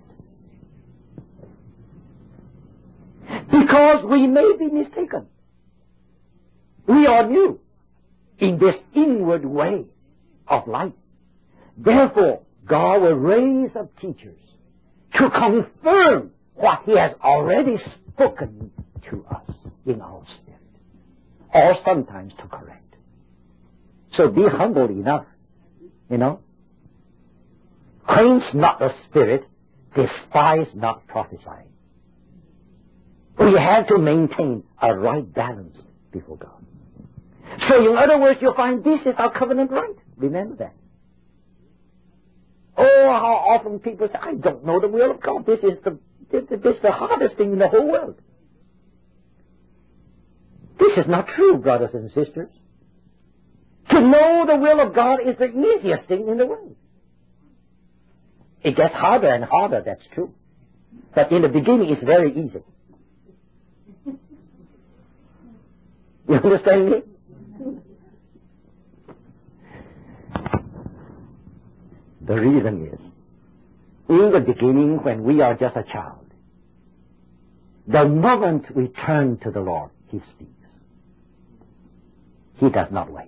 Because we may be mistaken. We are new in this inward way of life. Therefore, God will raise up teachers to confirm what He has already spoken to us in our spirit, or sometimes to correct. So be humble enough, you know. Quench not the spirit, despise not prophesying. We have to maintain a right balance before God. So in other words, you'll find this is our covenant right. Remember that. Oh, how often people say, I don't know the will of God. This is the, this, this is the hardest thing in the whole world. This is not true, brothers and sisters. To know the will of God is the easiest thing in the world. It gets harder and harder, that's true. But in the beginning, it's very easy. You understand me? The reason is, in the beginning, when we are just a child, the moment we turn to the Lord, He speaks. He does not wait.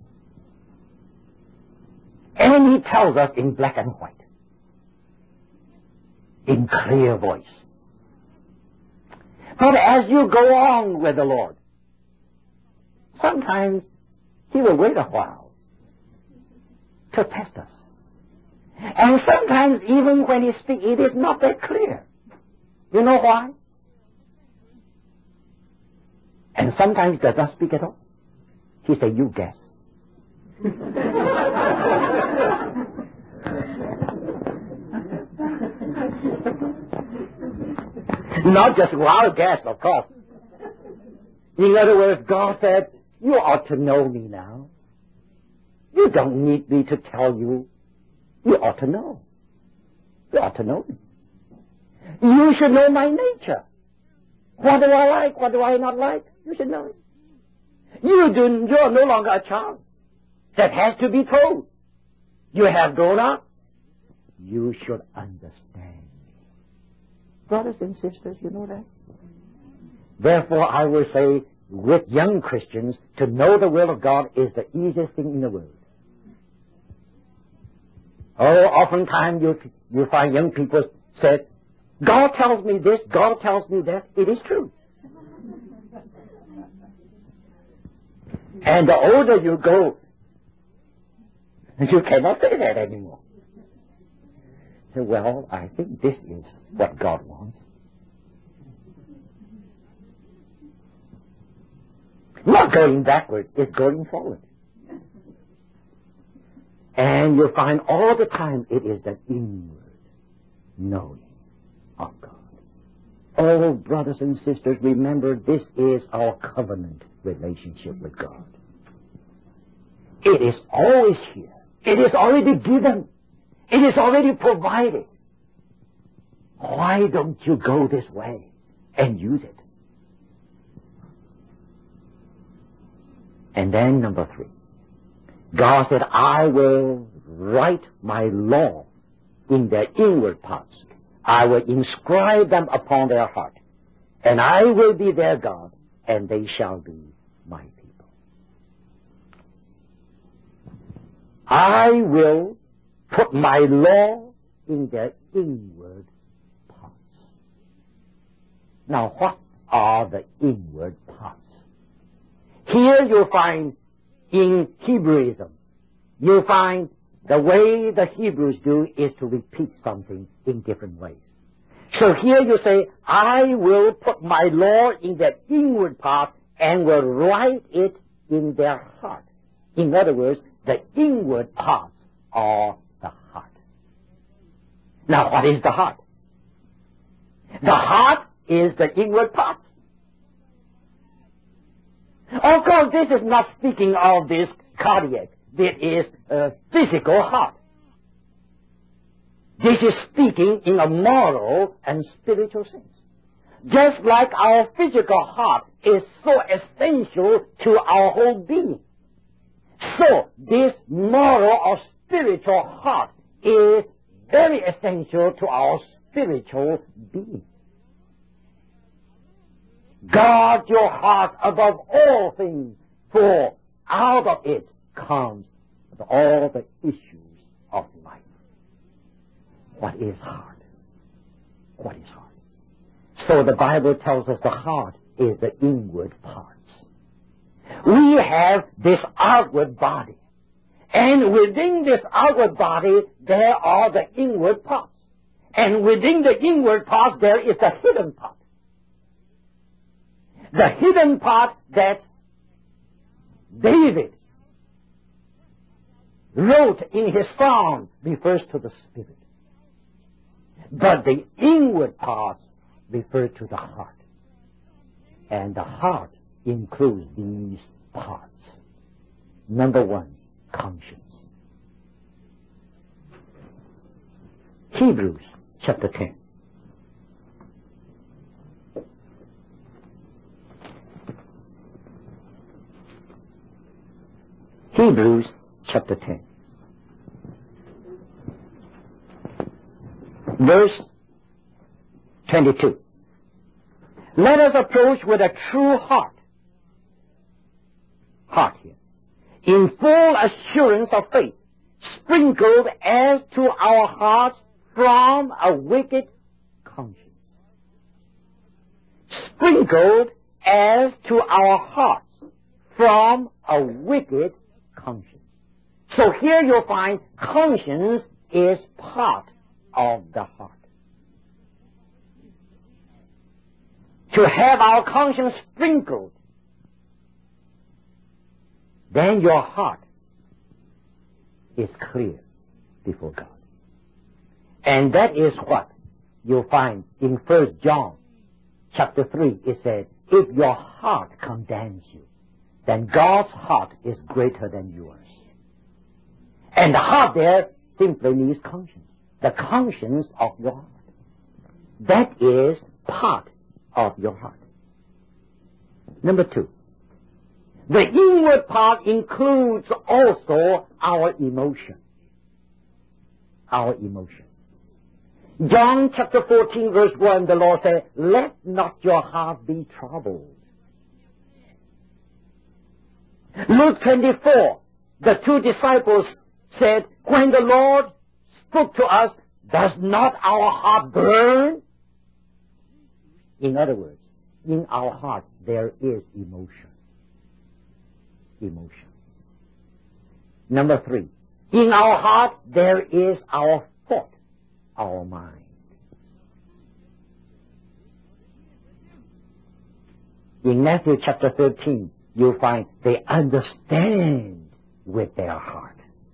And He tells us in black and white, in clear voice. But as you go on with the Lord, sometimes He will wait a while to test us. And sometimes even when He speaks, it is not that clear. You know why? And sometimes He does not speak at all. He says, you guess. Not just wild guess, of course. In other words, God said, you ought to know me now. You don't need me to tell you. You ought to know. You ought to know me. You should know my nature. What do I like? What do I not like? You should know it. You do, you are no longer a child that has to be told. You have grown up. You should understand. Brothers and sisters, you know that? Therefore, I will say, with young Christians, to know the will of God is the easiest thing in the world. Oh, oftentimes you, you find young people say, God tells me this, God tells me that. It is true. And the older you go, you cannot say that anymore. Say, well, I think this is what God wants. Not going backward, it's going forward. And you'll find all the time it is that inward knowing of God. Oh, brothers and sisters, remember this is our covenant relationship with God. It is always here. It is already given. It is already provided. Why don't you go this way and use it? And then number three. God said, I will write my law in their inward parts. I will inscribe them upon their heart. And I will be their God, and they shall be my people. I will put my law in their inward parts. Now, what are the inward parts? Here you'll find in Hebrewism, you'll find the way the Hebrews do is to repeat something in different ways. So here you say, I will put my law in their inward part and will write it in their heart. In other words, the inward parts of the heart. Now, what is the heart? The heart is the inward part. Of course, this is not speaking of this cardiac. This is a physical heart. This is speaking in a moral and spiritual sense. Just like our physical heart is so essential to our whole being, so this moral or spiritual heart is very essential to our spiritual being. Guard your heart above all things, for out of it comes all the issues of life. What is heart? What is heart? So the Bible tells us the heart is the inward parts. We have this outward body. And within this outward body, there are the inward parts. And within the inward parts, there is the hidden part. The hidden part that David wrote in his psalm refers to the spirit. But the inward parts refer to the heart. And the heart includes these parts. Number one, conscience. Hebrews chapter ten. Hebrews chapter ten. Verse twenty-two. Let us approach with a true heart. Heart here. In full assurance of faith, sprinkled as to our hearts from a wicked conscience. Sprinkled as to our hearts from a wicked conscience. So here you'll find conscience is part of the heart. To have our conscience sprinkled, then your heart is clear before God. And that is what you'll find in First John chapter three. It said, if your heart condemns you, then God's heart is greater than yours. And the heart there simply means conscience. The conscience of your heart. That is part of your heart. Number two. The inward part includes also our emotion. Our emotion. John chapter fourteen verse one, the Lord said, let not your heart be troubled. Luke twenty-four, the two disciples said, when the Lord spoke to us, does not our heart burn? In other words, in our heart there is emotion. Emotion. Number three, in our heart there is our thought, our mind. In Matthew chapter thirteen, you'll find they understand with their heart.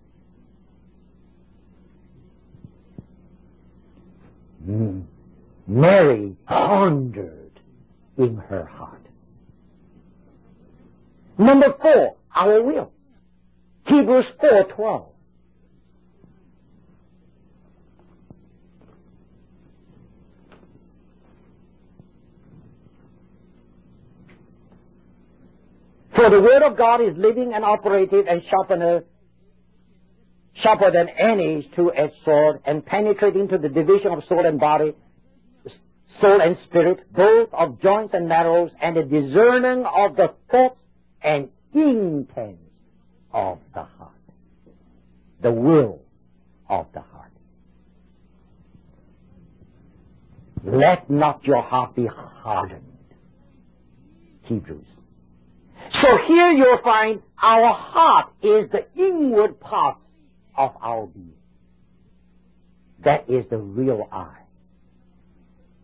Mm. Mary pondered in her heart. Number four, our will. Hebrews four twelve. For the word of God is living and operative and sharper, sharper than any two-edged sword, and penetrating to the division of soul and body, soul and spirit, both of joints and marrows, and the discerning of the thoughts and intents of the heart. The will of the heart. Let not your heart be hardened. Hebrews. So here you'll find our heart is the inward part of our being. That is the real I.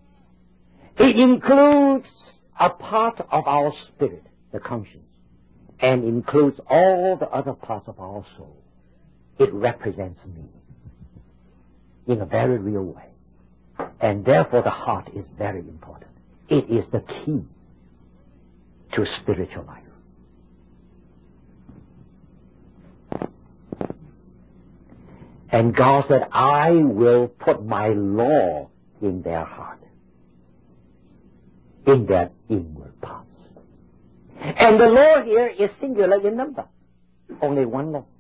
It includes a part of our spirit, the conscience. and includes all the other parts of our soul. It represents me in a very real way. And therefore the heart is very important. It is the key to spiritual life. And God said, I will put my law in their heart, in their inward parts. And the law here is singular in number. Only one law.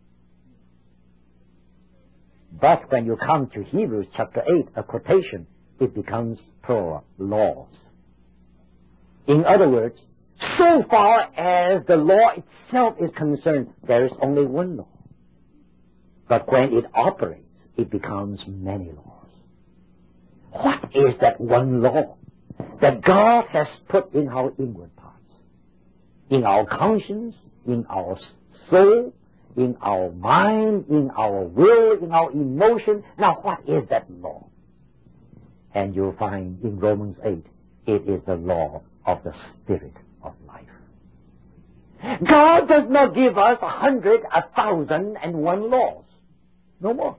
But when you come to Hebrews chapter eight, a quotation, it becomes plural, laws. In other words, so far as the law itself is concerned, there is only one law. But when it operates, it becomes many laws. What is that one law that God has put in our inward parts? In our conscience, in our soul, in our mind, in our will, in our emotion. Now, what is that law? And you'll find in Romans eight, it is the law of the Spirit of life. God does not give us a hundred, a thousand, and one laws. No more.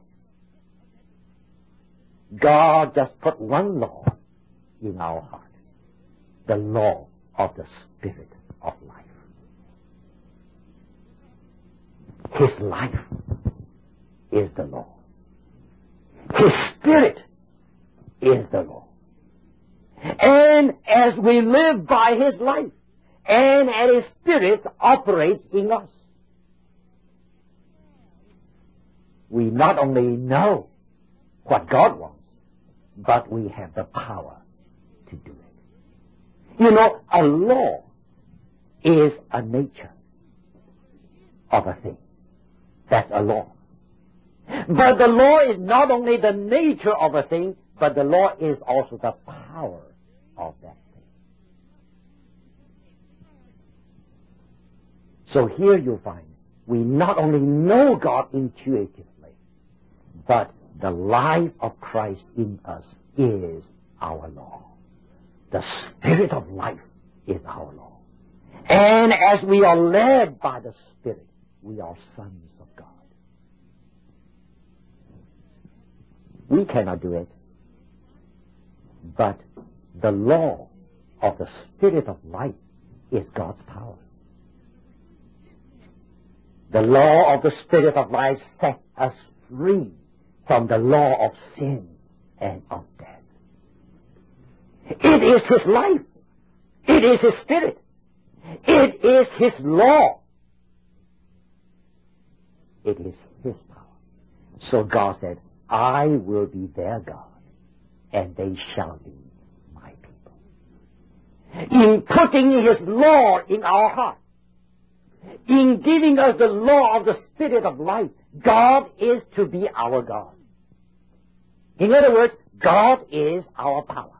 God just put one law in our heart. The law of the Spirit of life. His life is the law. His Spirit is the law. And as we live by His life, and as His Spirit operates in us, we not only know what God wants, but we have the power to do it. You know, a law is a nature of a thing. That's a law. But the law is not only the nature of a thing, but the law is also the power of that thing. So here you find we not only know God intuitively, but the life of Christ in us is our law. The Spirit of life is our law. And as we are led by the Spirit, we are sons of God. We cannot do it, but the law of the Spirit of life is God's power. The law of the Spirit of life sets us free from the law of sin and of death. It is His life. It is His Spirit. It is His law. It is His power. So God said, I will be their God, and they shall be my people. In putting His law in our heart, in giving us the law of the Spirit of life, God is to be our God. In other words, God is our power.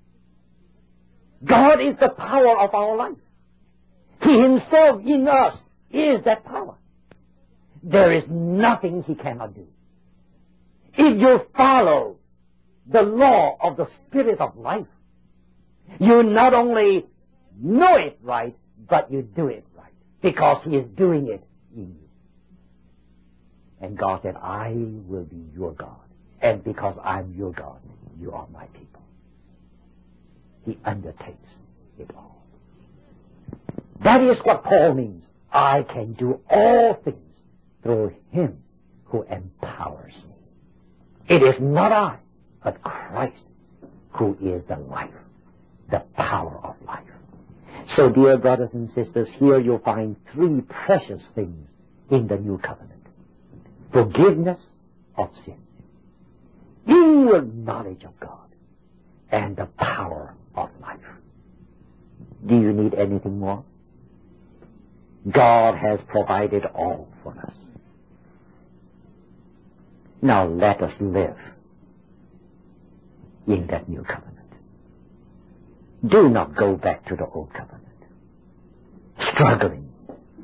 God is the power of our life. He Himself in us is that power. There is nothing He cannot do. If you follow the law of the Spirit of life, you not only know it right, but you do it right, because He is doing it in you. And God said, I will be your God. And because I'm your God, you are my people. He undertakes it all. That is what Paul means. I can do all things through Him who empowers me. It is not I, but Christ who is the life, the power of life. So, dear brothers and sisters, here you'll find three precious things in the new covenant. Forgiveness of sin, inward knowledge of God, and the power of life. Do you need anything more? God has provided all for us. Now let us live in that new covenant. Do not go back to the old covenant, struggling,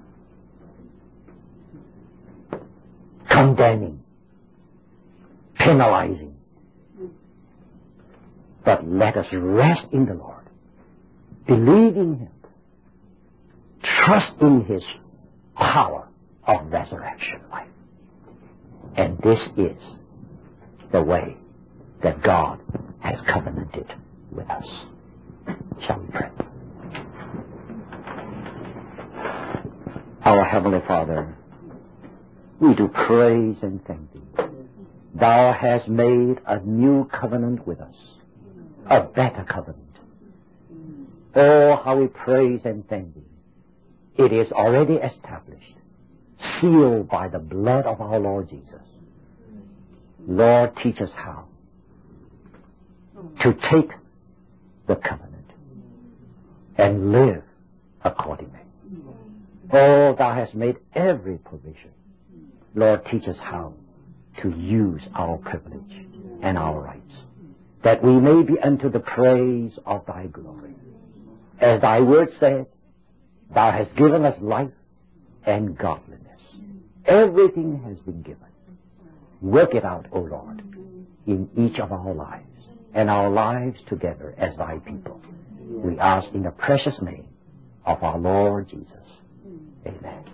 condemning, penalizing. But let us rest in the Lord, believe in Him, trust in His power of resurrection life. And this is the way that God has covenanted with us. Shall we pray? Our Heavenly Father, we do praise and thank Thee. Thou hast made a new covenant with us, a better covenant. Oh, how we praise and thank Thee. It is already established, sealed by the blood of our Lord Jesus. Lord, teach us how to take the covenant and live accordingly. Oh, Thou hast made every provision. Lord, teach us how to use our privilege and our rights, that we may be unto the praise of Thy glory. As Thy word said, Thou hast given us life and godliness. Everything has been given. Work it out, O Lord, in each of our lives, and our lives together as Thy people. We ask in the precious name of our Lord Jesus. Amen.